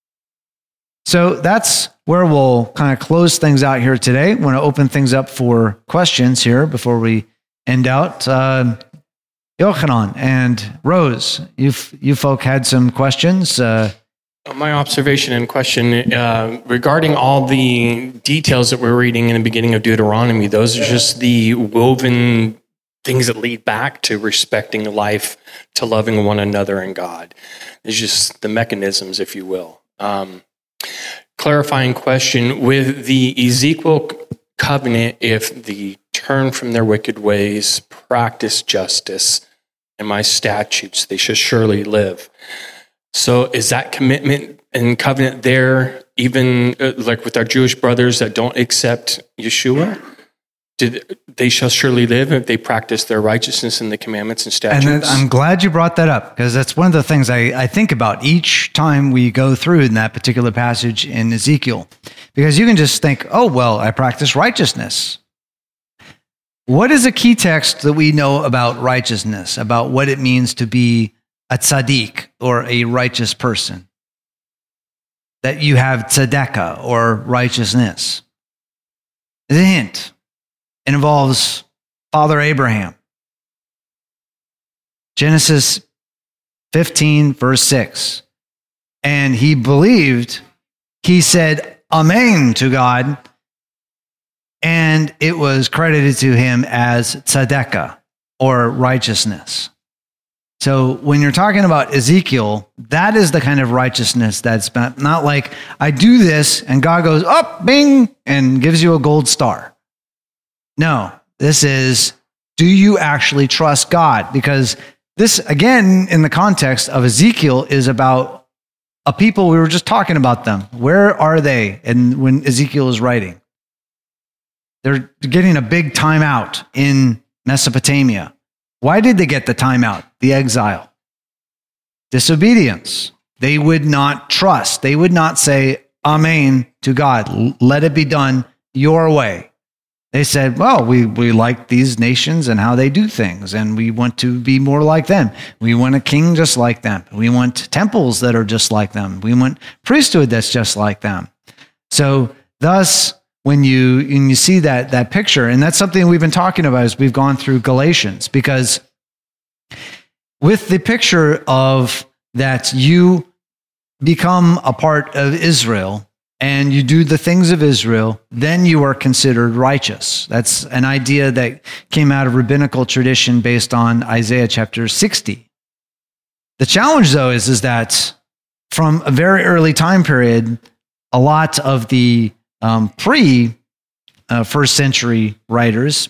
So that's where we'll kind of close things out here today. I want to open things up for questions here before we end out. Uh, Yochanan and Rose, you you folk had some questions. Uh, My observation and question uh, regarding all the details that we're reading in the beginning of Deuteronomy, those are just the woven things that lead back to respecting life, to loving one another and God. It's just the mechanisms, if you will. Um, clarifying question, with the Ezekiel covenant, if the turn from their wicked ways, practice justice, and my statutes, they should surely live. So is that commitment and covenant there, even uh, like with our Jewish brothers that don't accept Yeshua? Did, they shall surely live if they practice their righteousness in the commandments and statutes. And I'm glad you brought that up, because that's one of the things I, I think about each time we go through in that particular passage in Ezekiel. Because you can just think, oh, well, I practice righteousness. What is a key text that we know about righteousness, about what it means to be a tzaddik or a righteous person? That you have tzedekah or righteousness. There's a hint. It involves Father Abraham. Genesis fifteen, verse six. And he believed, he said, Amen to God, and it was credited to him as tzedekah, or righteousness. So when you're talking about Ezekiel, that is the kind of righteousness that's not like, I do this, and God goes, up, bing, and gives you a gold star. No, this is, do you actually trust God? Because this, again, in the context of Ezekiel, is about a people, we were just talking about them. Where are they? And when Ezekiel is writing, they're getting a big timeout in Mesopotamia. Why did they get the timeout? The exile. Disobedience. They would not trust. They would not say, Amen to God. Let it be done your way. They said, well, we, we like these nations and how they do things, and we want to be more like them. We want a king just like them. We want temples that are just like them. We want priesthood that's just like them. So thus, when you, when you see that, that picture, and that's something we've been talking about as we've gone through Galatians, because with the picture of that you become a part of Israel, and you do the things of Israel, then you are considered righteous. That's an idea that came out of rabbinical tradition based on Isaiah chapter sixty. The challenge, though, is, is that from a very early time period, a lot of the um, pre-first uh, century writers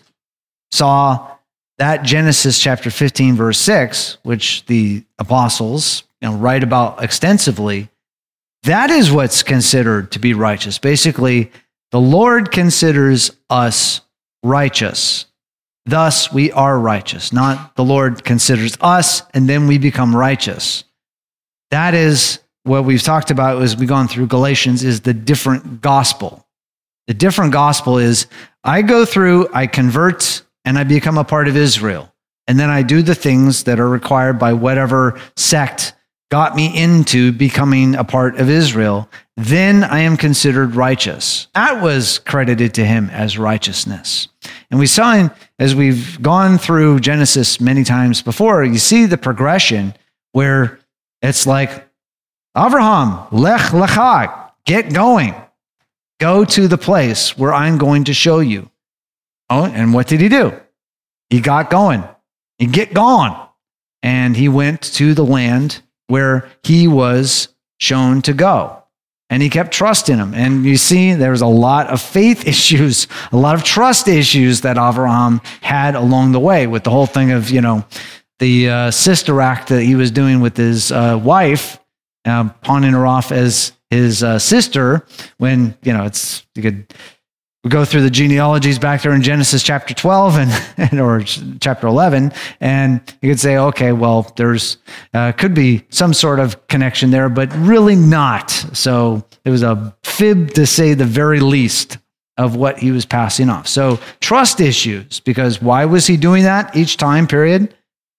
saw that Genesis chapter fifteen, verse six, which the apostles you know, write about extensively, that is what's considered to be righteous. Basically, the Lord considers us righteous. Thus, we are righteous. Not the Lord considers us, and then we become righteous. That is what we've talked about as we've gone through Galatians, is the different gospel. The different gospel is, I go through, I convert, and I become a part of Israel. And then I do the things that are required by whatever sect got me into becoming a part of Israel, then I am considered righteous. That was credited to him as righteousness. And we saw, in, as we've gone through Genesis many times before, you see the progression where it's like, Avraham, lech lecha, get going. Go to the place where I'm going to show you. Oh, and what did he do? He got going. He get gone. And he went to the land where he was shown to go. And he kept trusting him. And you see, there was a lot of faith issues, a lot of trust issues that Avraham had along the way with the whole thing of, you know, the uh, sister act that he was doing with his uh, wife, uh, pawning her off as his uh, sister, when, you know, it's, you could we go through the genealogies back there in Genesis chapter twelve and, and or chapter eleven, and you could say, okay, well, there's uh, could be some sort of connection there, but really not. So it was a fib, to say the very least, of what he was passing off. So trust issues, because why was he doing that each time period?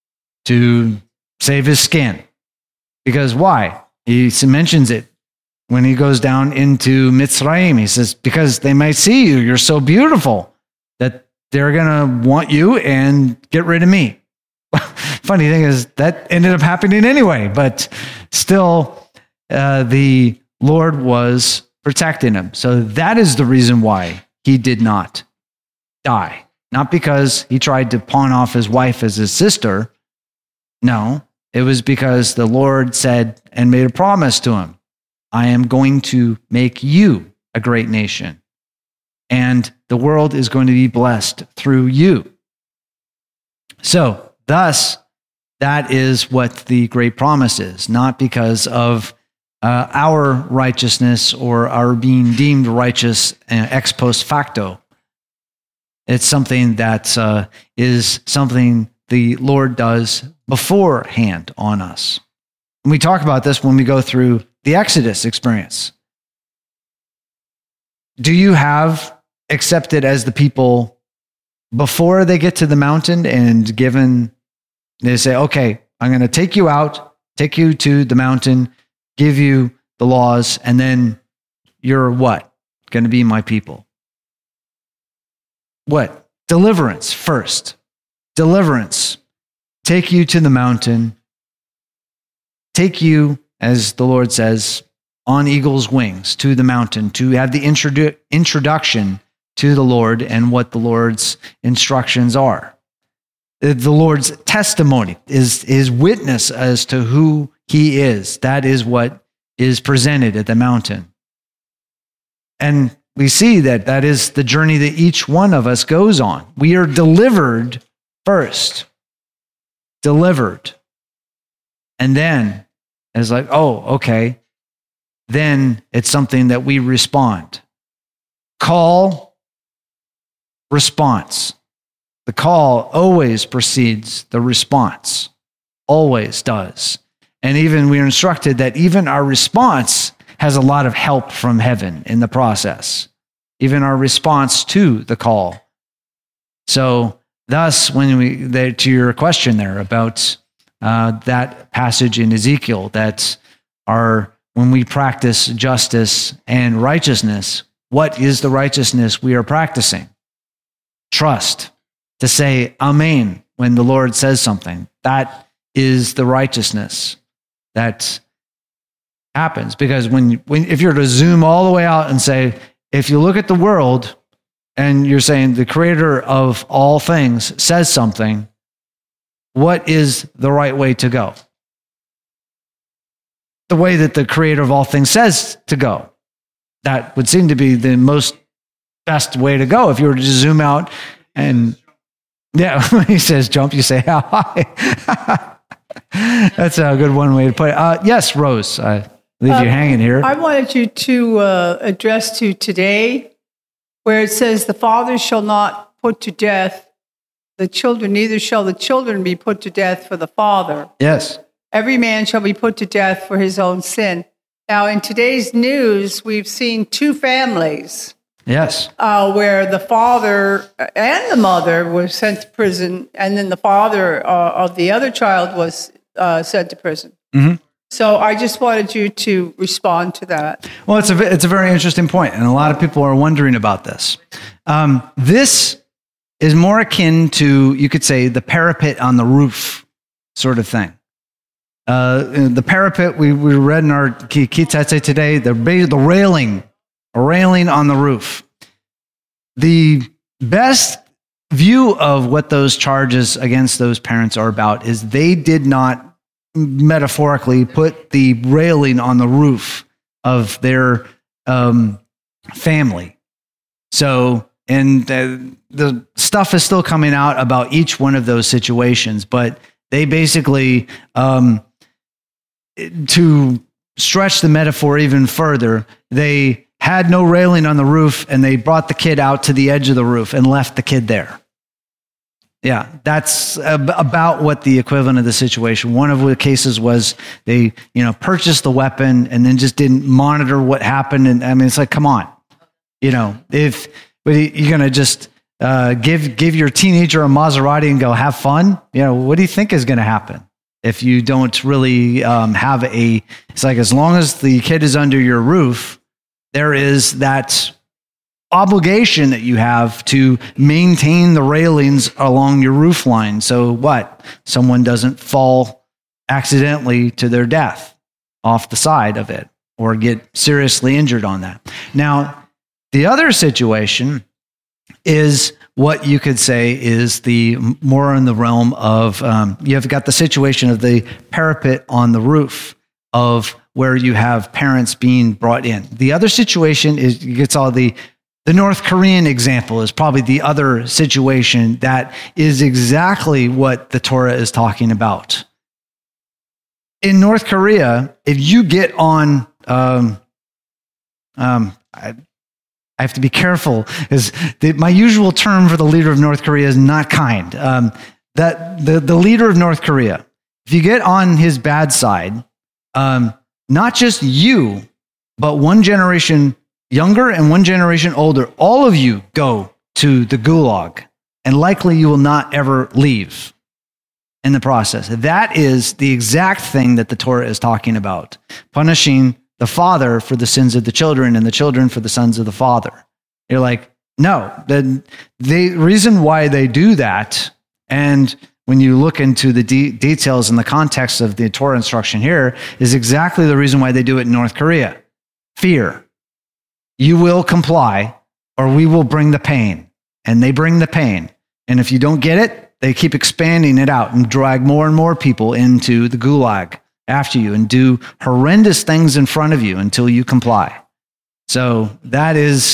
To save his skin. Because why? He mentions it. When he goes down into Mitzrayim, he says, because they might see you, you're so beautiful that they're going to want you and get rid of me. Funny thing is, that ended up happening anyway, but still, uh, the Lord was protecting him. So that is the reason why he did not die. Not because he tried to pawn off his wife as his sister. No, it was because the Lord said and made a promise to him, I am going to make you a great nation, and the world is going to be blessed through you. So, thus, that is what the great promise is, not because of uh, our righteousness or our being deemed righteous uh, ex post facto. It's something that uh, is something the Lord does beforehand on us. And we talk about this when we go through the Exodus experience. Do you have accepted as the people before they get to the mountain and given, they say, okay, I'm going to take you out, take you to the mountain, give you the laws, and then you're what? Going to be my people. What? Deliverance first. Deliverance. Take you to the mountain. Take you, as the Lord says, on eagle's wings to the mountain, to have the introdu- introduction to the Lord and what the Lord's instructions are. The Lord's testimony is his witness as to who he is. That is what is presented at the mountain. And we see that that is the journey that each one of us goes on. We are delivered first. Delivered. And then it's like, oh, okay. Then it's something that we respond. Call, response. The call always precedes the response. Always does. And even we are instructed that even our response has a lot of help from heaven in the process. Even our response to the call. So thus, when we, the, to your question there about uh, that passage in Ezekiel, that our, when we practice justice and righteousness, what is the righteousness we are practicing? Trust. To say amen when the Lord says something. That is the righteousness that happens. Because when, when if you're to zoom all the way out and say, if you look at the world and you're saying the creator of all things says something, what is the right way to go? The way that the creator of all things says to go. That would seem to be the most best way to go. If you were to zoom out and, yeah, when he says jump, you say how high. That's a good one way to put it. Uh, yes, Rose, I leave uh, you hanging here. I wanted you to uh, address to today, where it says, the father shall not put to death the children, neither shall the children be put to death for the father. Yes. Every man shall be put to death for his own sin. Now, in today's news, we've seen two families. Yes. Uh, where the father and the mother were sent to prison, and then the father uh, of the other child was uh, sent to prison. Mm-hmm. So I just wanted you to respond to that. Well, it's a, it's a very interesting point, and a lot of people are wondering about this. Um, this is more akin to, you could say, the parapet on the roof sort of thing. Uh, the parapet, we, we read in our Ki Tetse today, the, the railing, a railing on the roof. The best view of what those charges against those parents are about is they did not metaphorically put the railing on the roof of their um, family. So, and uh, the stuff is still coming out about each one of those situations, but they basically, um, to stretch the metaphor even further, they had no railing on the roof, and they brought the kid out to the edge of the roof and left the kid there. Yeah, that's ab- about what the equivalent of the situation. One of the cases was they, you know, purchased the weapon and then just didn't monitor what happened. And I mean, it's like, come on, you know, if but you're gonna just uh, give give your teenager a Maserati and go have fun, you know, what do you think is going to happen if you don't really um, have a? It's like, as long as the kid is under your roof, there is that obligation that you have to maintain the railings along your roof line. So what? Someone doesn't fall accidentally to their death off the side of it or get seriously injured on that. Now, the other situation is what you could say is the more in the realm of, um, you've got the situation of the parapet on the roof of where you have parents being brought in. The other situation is, it's all the, the North Korean example is probably the other situation that is exactly what the Torah is talking about. In North Korea, if you get on, um, um, I, I have to be careful, is the, my usual term for the leader of North Korea is not kind. Um, that the, the leader of North Korea, if you get on his bad side, um, not just you, but one generation younger and one generation older, all of you go to the gulag, and likely you will not ever leave in the process. That is the exact thing that the Torah is talking about, punishing the father for the sins of the children and the children for the sons of the father. You're like, no, the, the reason why they do that, and when you look into the de- details and the context of the Torah instruction here, is exactly the reason why they do it in North Korea. Fear. You will comply, or we will bring the pain. And they bring the pain. And if you don't get it, they keep expanding it out and drag more and more people into the gulag after you and do horrendous things in front of you until you comply. So that is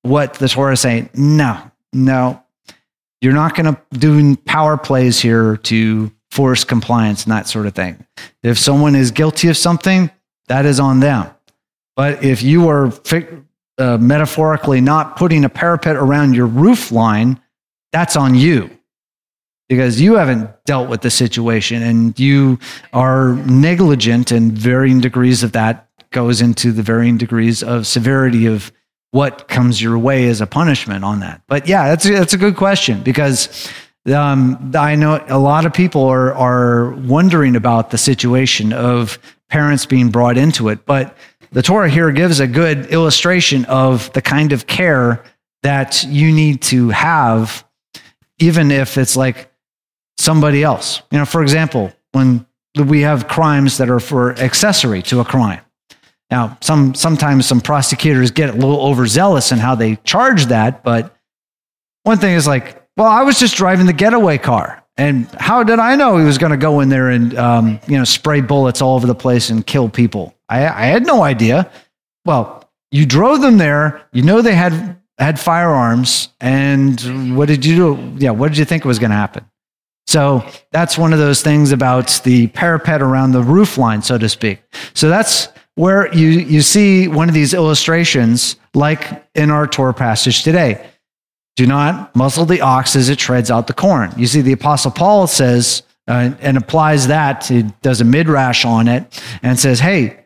what the Torah is saying. No, no, you're not going to do power plays here to force compliance and that sort of thing. If someone is guilty of something, that is on them. But if you are uh, metaphorically not putting a parapet around your roof line, that's on you, because you haven't dealt with the situation and you are negligent, and varying degrees of that goes into the varying degrees of severity of what comes your way as a punishment on that. But yeah, that's a, that's a good question, because um, I know a lot of people are, are wondering about the situation of parents being brought into it. But the Torah here gives a good illustration of the kind of care that you need to have, even if it's like somebody else. You know, for example, when we have crimes that are for accessory to a crime. Now, some sometimes some prosecutors get a little overzealous in how they charge that, but one thing is like, well, I was just driving the getaway car, and how did I know he was going to go in there and um, you know spray bullets all over the place and kill people? I, I had no idea. Well, you drove them there. You know they had had firearms, and what did you do? Yeah, what did you think was going to happen? So that's one of those things about the parapet around the roof line, so to speak. So that's where you, you see one of these illustrations, like in our Torah passage today. Do not muzzle the ox as it treads out the corn. You see, the Apostle Paul says, uh, and applies that, he does a midrash on it, and says, hey,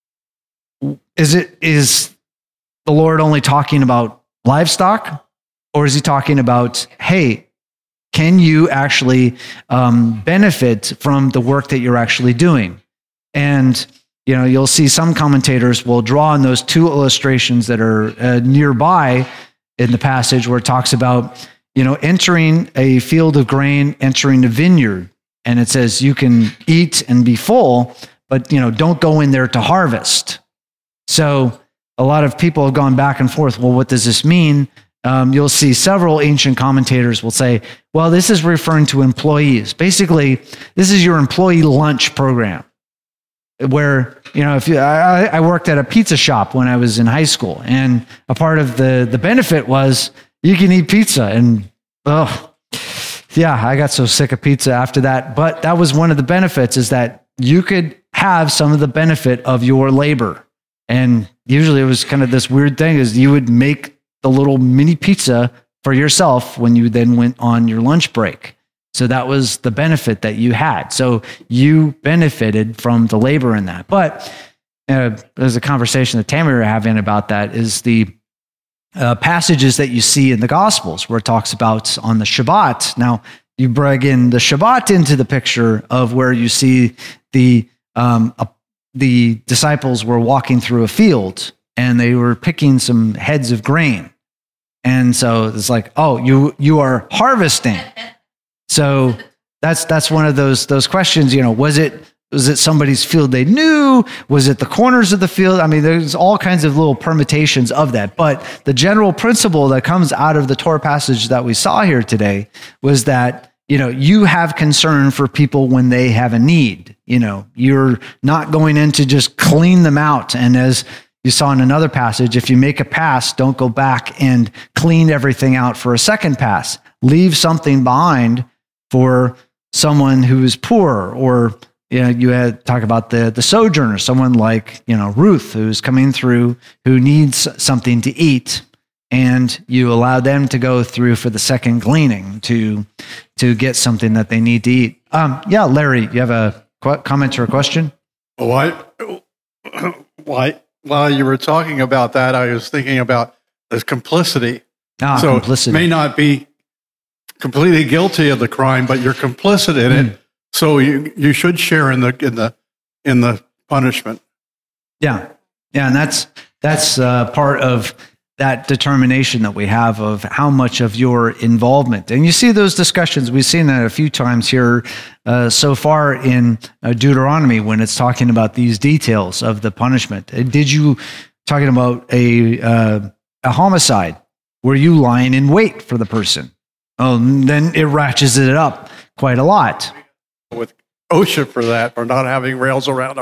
is it is the Lord only talking about livestock? Or is he talking about, hey, can you actually um, benefit from the work that you're actually doing? And you know, you'll see some commentators will draw on those two illustrations that are uh, nearby in the passage where it talks about, you know, entering a field of grain, entering a vineyard. And it says you can eat and be full, but, you know, don't go in there to harvest. So a lot of people have gone back and forth. Well, what does this mean? Um, you'll see several ancient commentators will say, well, this is referring to employees. Basically, this is your employee lunch program. Where, you know, if you, I, I worked at a pizza shop when I was in high school, and a part of the, the benefit was you can eat pizza. And, oh, yeah, I got so sick of pizza after that. But that was one of the benefits, is that you could have some of the benefit of your labor. And usually it was kind of this weird thing, is you would make the little mini pizza for yourself when you then went on your lunch break. So that was the benefit that you had. So you benefited from the labor in that. But uh, there's a conversation that Tammy were having about that, is the uh, passages that you see in the Gospels where it talks about on the Shabbat. Now, you bring in the Shabbat into the picture of where you see the um, uh, the disciples were walking through a field and they were picking some heads of grain. And so it's like, oh, you you are harvesting. So that's that's one of those those questions. You know, was it was it somebody's field they knew? Was it the corners of the field? I mean, there's all kinds of little permutations of that. But the general principle that comes out of the Torah passage that we saw here today was that, you know, you have concern for people when they have a need. You know, you're not going in to just clean them out. And as you saw in another passage, if you make a pass, don't go back and clean everything out for a second pass. Leave something behind for someone who is poor, or you know, you had talk about the the sojourner, someone like, you know, Ruth, who's coming through, who needs something to eat, and you allow them to go through for the second gleaning to to get something that they need to eat. Um, yeah, Larry, you have a qu- comment or a question? Why? Why? While you were talking about that, I was thinking about this complicity. Ah, so complicity. It may not be completely guilty of the crime, but you're complicit in mm. it, so you you should share in the in the in the punishment. Yeah, yeah, and that's that's uh, part of that determination that we have of how much of your involvement. And you see those discussions. We've seen that a few times here uh, so far in uh, Deuteronomy when it's talking about these details of the punishment. Did you talking about a uh, a homicide? Were you lying in wait for the person? Oh, then it ratchets it up quite a lot. With OSHA for that, for not having rails around our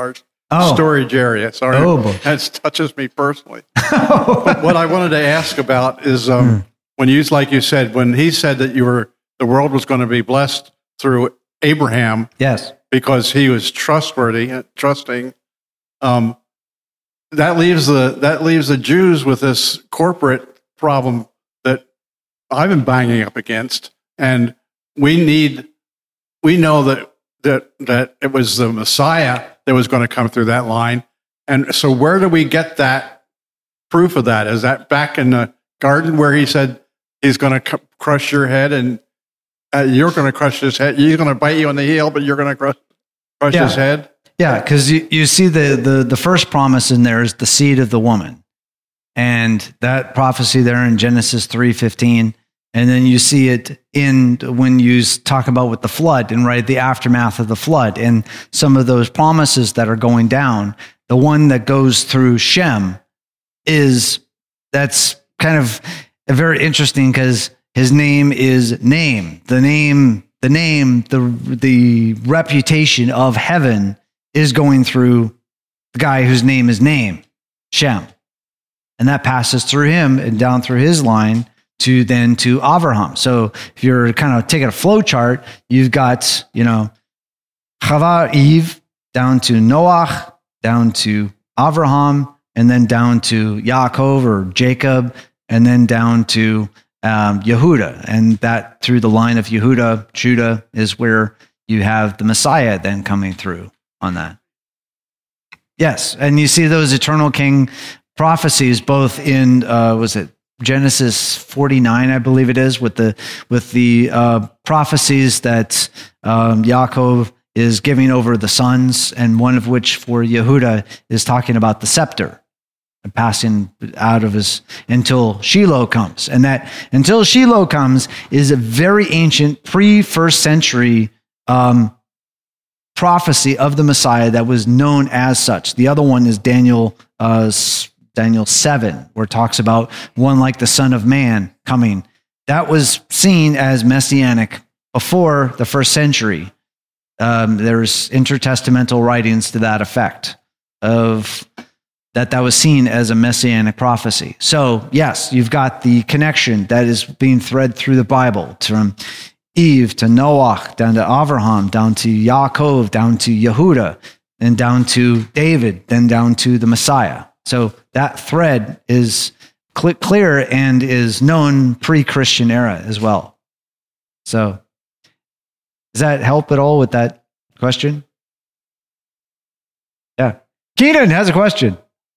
Oh. storage area. Sorry, Oh, boy. that touches me personally. But what I wanted to ask about is um, mm. when you, like you said, when he said that you were the world was going to be blessed through Abraham, yes, because he was trustworthy, trusting. Um, that leaves the that leaves the Jews with this corporate problem that I've been banging up against, and we need we know that that that it was the Messiah that was going to come through that line, and so where do we get that proof of that? Is that back in the garden where he said he's going to cu- crush your head and uh, you're going to crush his head? He's going to bite you on the heel, but you're going to crush crush yeah. his head. Yeah, because you, you see the, the the first promise in there is the seed of the woman. And that prophecy there in Genesis three fifteen. And then you see it in when you talk about with the flood and right the aftermath of the flood and some of those promises that are going down. The one that goes through Shem is, that's kind of very interesting because his name is Name. The name, the name, the the reputation of heaven is going through the guy whose name is Name, Shem. And that passes through him and down through his line to then to Avraham. So if you're kind of taking a flow chart, you've got, you know, Chava, Eve, down to Noach, down to Avraham, and then down to Yaakov or Jacob, and then down to um, Yehuda. And that through the line of Yehuda, Judah, is where you have the Messiah then coming through on that. Yes, and you see those eternal king prophecies both in, uh, was it Genesis forty-nine, I believe it is, with the with the uh, prophecies that um, Yaakov is giving over the sons, and one of which for Yehuda is talking about the scepter and passing out of his until Shiloh comes. And that until Shiloh comes is a very ancient pre-first century um, prophecy of the Messiah that was known as such. The other one is Daniel uh, Daniel seven, where it talks about one like the Son of Man coming. That was seen as messianic before the first century. Um, there's intertestamental writings to that effect of that that was seen as a messianic prophecy. So yes, you've got the connection that is being thread through the Bible from Eve to Noach, down to Avraham, down to Yaakov, down to Yehuda, and down to David, then down to the Messiah. So that thread is cl- clear and is known pre-Christian era as well. So does that help at all with that question? Yeah. Keenan has a question.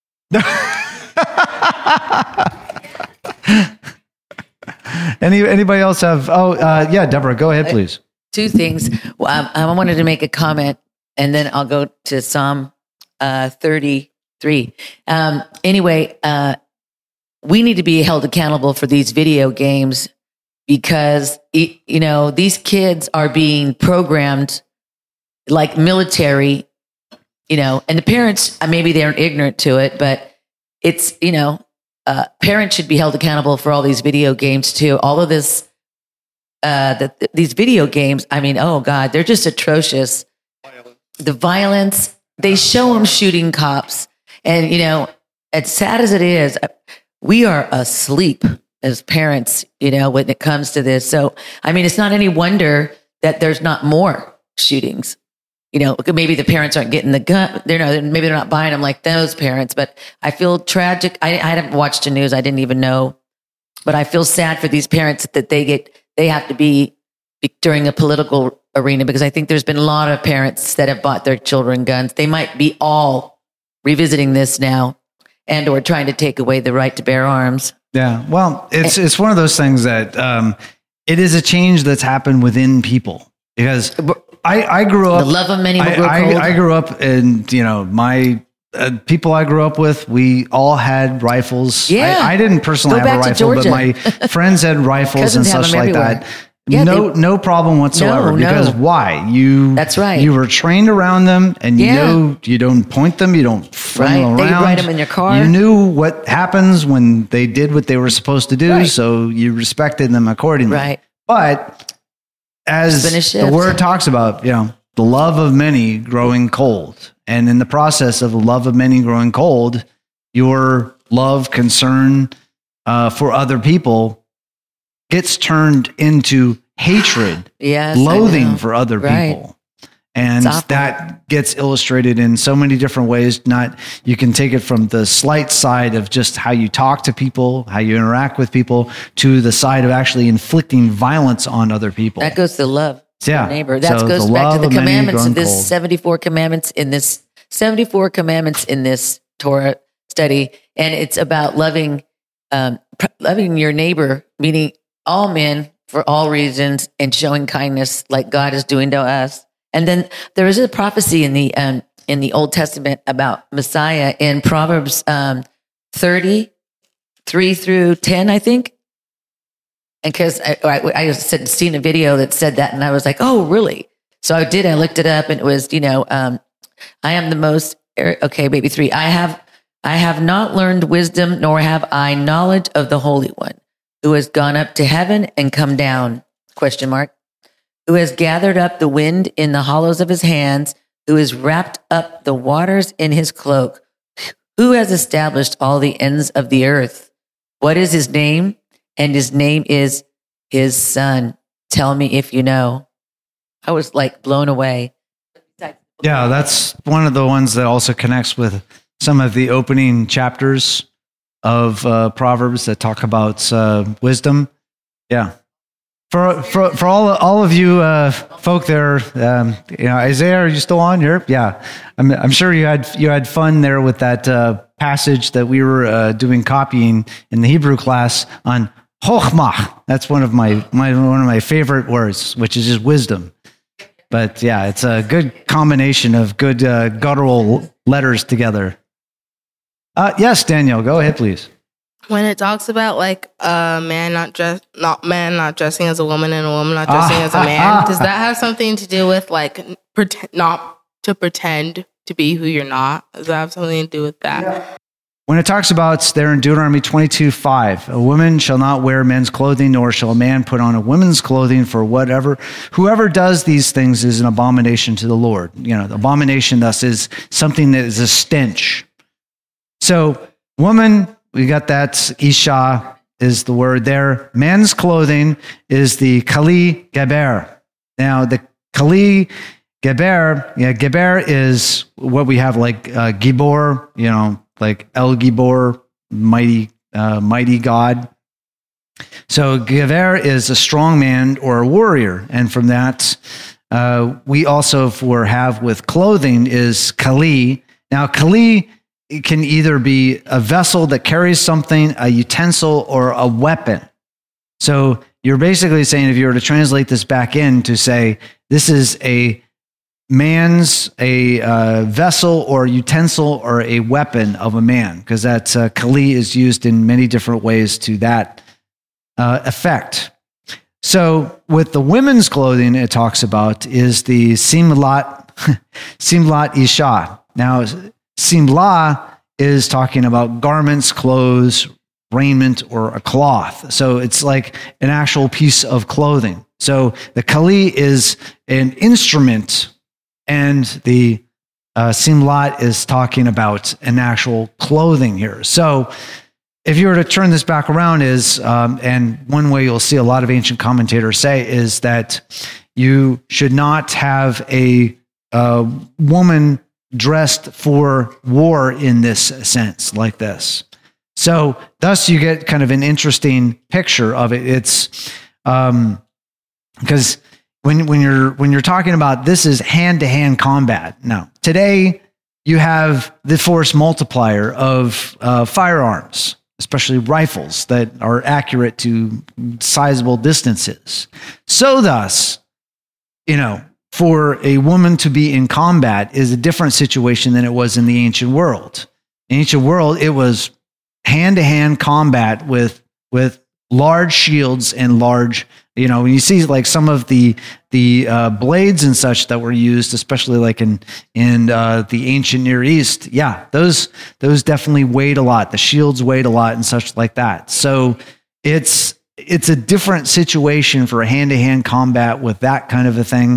Any anybody else have? Oh, uh, yeah, Deborah, go ahead, please. Two things. Well, I, I wanted to make a comment, and then I'll go to Psalm uh, thirty-three. Um, anyway, uh, we need to be held accountable for these video games because it, you know these kids are being programmed like military. You know, and the parents maybe they're ignorant to it, but it's you know. Uh, parents should be held accountable for all these video games too. All of this, uh, the, th- these video games. I mean, oh God, they're just atrocious. Violence. The violence. They show them shooting cops, and you know, as sad as it is, we are asleep as parents. You know, when it comes to this. So, I mean, it's not any wonder that there's not more shootings. You know, maybe the parents aren't getting the gun. They're not, maybe they're not buying them like those parents, but I feel tragic. I, I haven't watched the news. I didn't even know, but I feel sad for these parents that they get, they have to be during a political arena because I think there's been a lot of parents that have bought their children guns. They might be all revisiting this now and or trying to take away the right to bear arms. Yeah. Well, it's, and, it's one of those things that um, it is a change that's happened within people because I, I grew up. The love of many will I, grow I, cold. I grew up, and you know, my uh, people I grew up with, we all had rifles. Yeah, I, I didn't personally Go have a rifle, but my friends had rifles and such like everywhere. that. Yeah, no, they, no problem whatsoever. No, because no. why? You. That's right. You were trained around them, and you yeah. know you don't point them, you don't fling right. them around. They ride them in your car. You knew what happens when they did what they were supposed to do, right. so you respected them accordingly. Right. But as the word talks about, you know. the love of many growing cold. And in the process of the love of many growing cold, your love, concern uh, for other people gets turned into hatred, Yes, loathing for other Right. people. And It's awful. that gets illustrated in so many different ways. Not you can take it from the slight side of just how you talk to people, how you interact with people, to the side of actually inflicting violence on other people. That goes to love. Yeah. Neighbor. That So goes the back love to the of many commandments grown of this cold. seventy-four commandments in this seventy-four commandments in this Torah study, and it's about loving, um, pr- loving your neighbor, meaning all men for all reasons, and showing kindness like God is doing to us. And then there is a prophecy in the um, in the Old Testament about Messiah in Proverbs um, thirty, three through ten, I think. And because I, I, I had seen a video that said that, and I was like, oh, really? So I did. I looked it up, and it was, you know, um, I am the most, okay, baby three. I have, I have not learned wisdom, nor have I knowledge of the Holy One, who has gone up to heaven and come down, question mark, who has gathered up the wind in the hollows of his hands, who has wrapped up the waters in his cloak, who has established all the ends of the earth. What is his name? And his name is his son. Tell me if you know. I was like blown away. Yeah, that's one of the ones that also connects with some of the opening chapters of uh, Proverbs that talk about uh, wisdom. Yeah. For, for for all all of you uh, folk there, um, you know, Isaiah, are you still on here? Yeah, I'm I'm sure you had you had fun there with that uh, passage that we were uh, doing copying in the Hebrew class on chokhmah. That's one of my, my one of my favorite words, which is just wisdom. But yeah, it's a good combination of good uh, guttural letters together. Uh, yes, Daniel, go ahead, please. When it talks about like a man not dress, not man not dressing as a woman, and a woman not dressing as a man, does that have something to do with like pretend, not to pretend to be who you're not? Does that have something to do with that? Yeah. When it talks about there in Deuteronomy twenty-two five, a woman shall not wear men's clothing, nor shall a man put on a woman's clothing, for whatever, whoever does these things is an abomination to the Lord. You know, the abomination thus is something that is a stench. So, woman, we got that. Isha is the word there. Men's clothing is the kali geber. Now, the kali geber, yeah, geber is what we have like uh, gibor, you know, like El Gibor, mighty, uh, mighty God. So geber is a strong man or a warrior, and from that, uh, we also for have with clothing is kali. Now, kali. It can either be a vessel that carries something, a utensil, or a weapon. So you're basically saying, if you were to translate this back in to say, this is a man's, a uh, vessel or utensil or a weapon of a man, because that uh, kali is used in many different ways to that uh, effect. So with the women's clothing it talks about is the simlat, simlat isha. Now, Simla is talking about garments, clothes, raiment, or a cloth. So it's like an actual piece of clothing. So the kali is an instrument, and the uh, simlat is talking about an actual clothing here. So if you were to turn this back around is, um, and one way you'll see a lot of ancient commentators say is that you should not have a, a woman dressed for war in this sense, like this. So thus you get kind of an interesting picture of it. It's um, because when when you're when you're talking about this is hand-to-hand combat. Now, today you have the force multiplier of uh, firearms, especially rifles that are accurate to sizable distances. So thus, you know, for a woman to be in combat is a different situation than it was in the ancient world. In the ancient world, it was hand-to-hand combat with with large shields and large, you know, when you see like some of the the uh, blades and such that were used, especially like in in uh, the ancient Near East, yeah, those those definitely weighed a lot. The shields weighed a lot and such like that. So it's it's a different situation for a hand-to-hand combat with that kind of a thing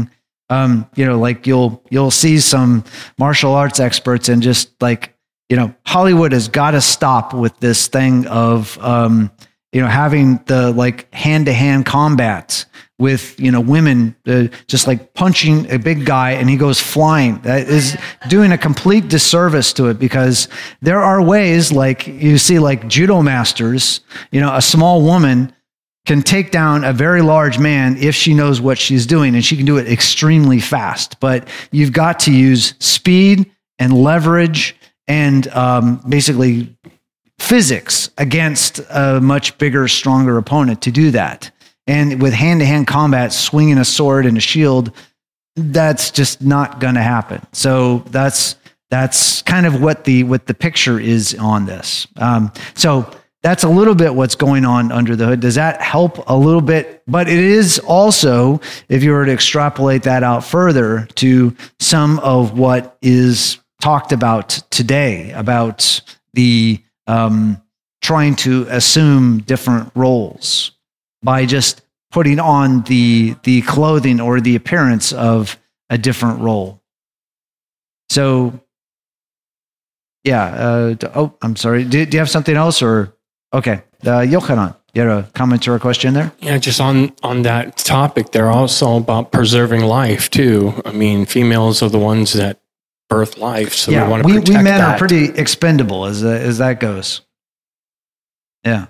Um, you know, like you'll you'll see some martial arts experts and just like, you know, Hollywood has got to stop with this thing of, um, you know, having the like hand to hand combat with, you know, women uh, just like punching a big guy and he goes flying. That is doing a complete disservice to it, because there are ways, like you see like judo masters, you know, a small woman can take down a very large man if she knows what she's doing, and she can do it extremely fast. But you've got to use speed and leverage and um, basically physics against a much bigger, stronger opponent to do that. And with hand-to-hand combat, swinging a sword and a shield, that's just not going to happen. So that's that's kind of what the what the picture is on this. Um, so. That's a little bit what's going on under the hood. Does that help a little bit? But it is also, if you were to extrapolate that out further to some of what is talked about today, about the um, trying to assume different roles by just putting on the the clothing or the appearance of a different role. So, yeah. Uh, oh, I'm sorry. Do, do you have something else, or? Okay, uh, Yochanan, you had a comment or a question there? Yeah, just on, on that topic, they're also about preserving life too. I mean, females are the ones that birth life, so yeah, we want to we, protect we men that. are pretty expendable as uh, as that goes. Yeah.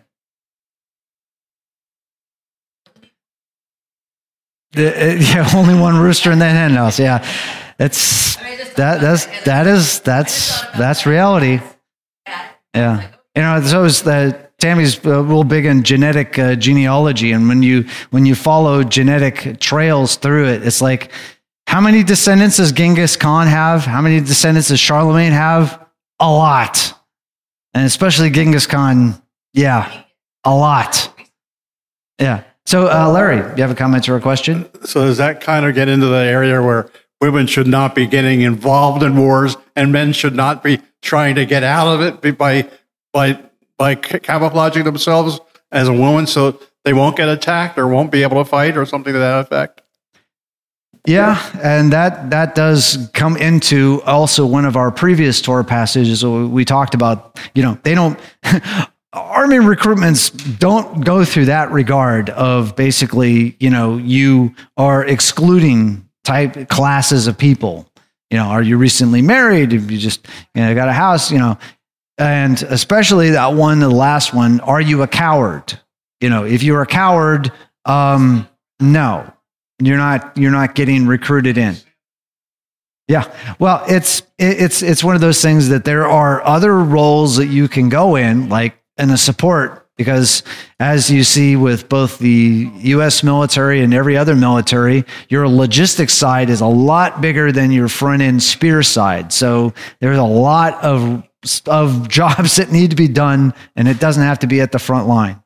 The, uh, yeah, only one rooster in that hen house. Yeah, it's that that's that is that's that's reality. Yeah, you know, it's always that. Tammy's real big in genetic uh, genealogy, and when you when you follow genetic trails through it, it's like, how many descendants does Genghis Khan have? How many descendants does Charlemagne have? A lot, and especially Genghis Khan. Yeah, a lot. Yeah. So, uh, Larry, you have a comment or a question? So does that kind of get into the area where women should not be getting involved in wars and men should not be trying to get out of it by by by camouflaging themselves as a woman so they won't get attacked or won't be able to fight or something to that effect? Yeah, and that that does come into also one of our previous Torah passages. We talked about, you know, they don't, Army recruitments don't go through that regard of basically, you know, you are excluding type classes of people. You know, are you recently married? If you just, you know, got a house, you know, and especially that one, the last one, are you a coward? You know, if you're a coward, um, no, you're not, you're not getting recruited in. Yeah. Well, it's, it's, it's one of those things that there are other roles that you can go in, like in a support, because as you see with both the U S military and every other military, your logistics side is a lot bigger than your front end spear side. So there's a lot of of jobs that need to be done, and it doesn't have to be at the front line.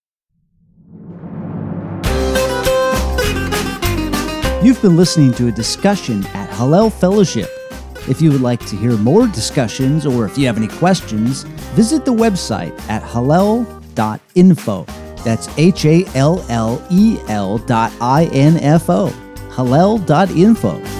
You've been listening to a discussion at Hallel Fellowship. If you would like to hear more discussions, or if you have any questions, visit the website at hallel dot info. That's H A L L E L dot I N F O. hallel dot info.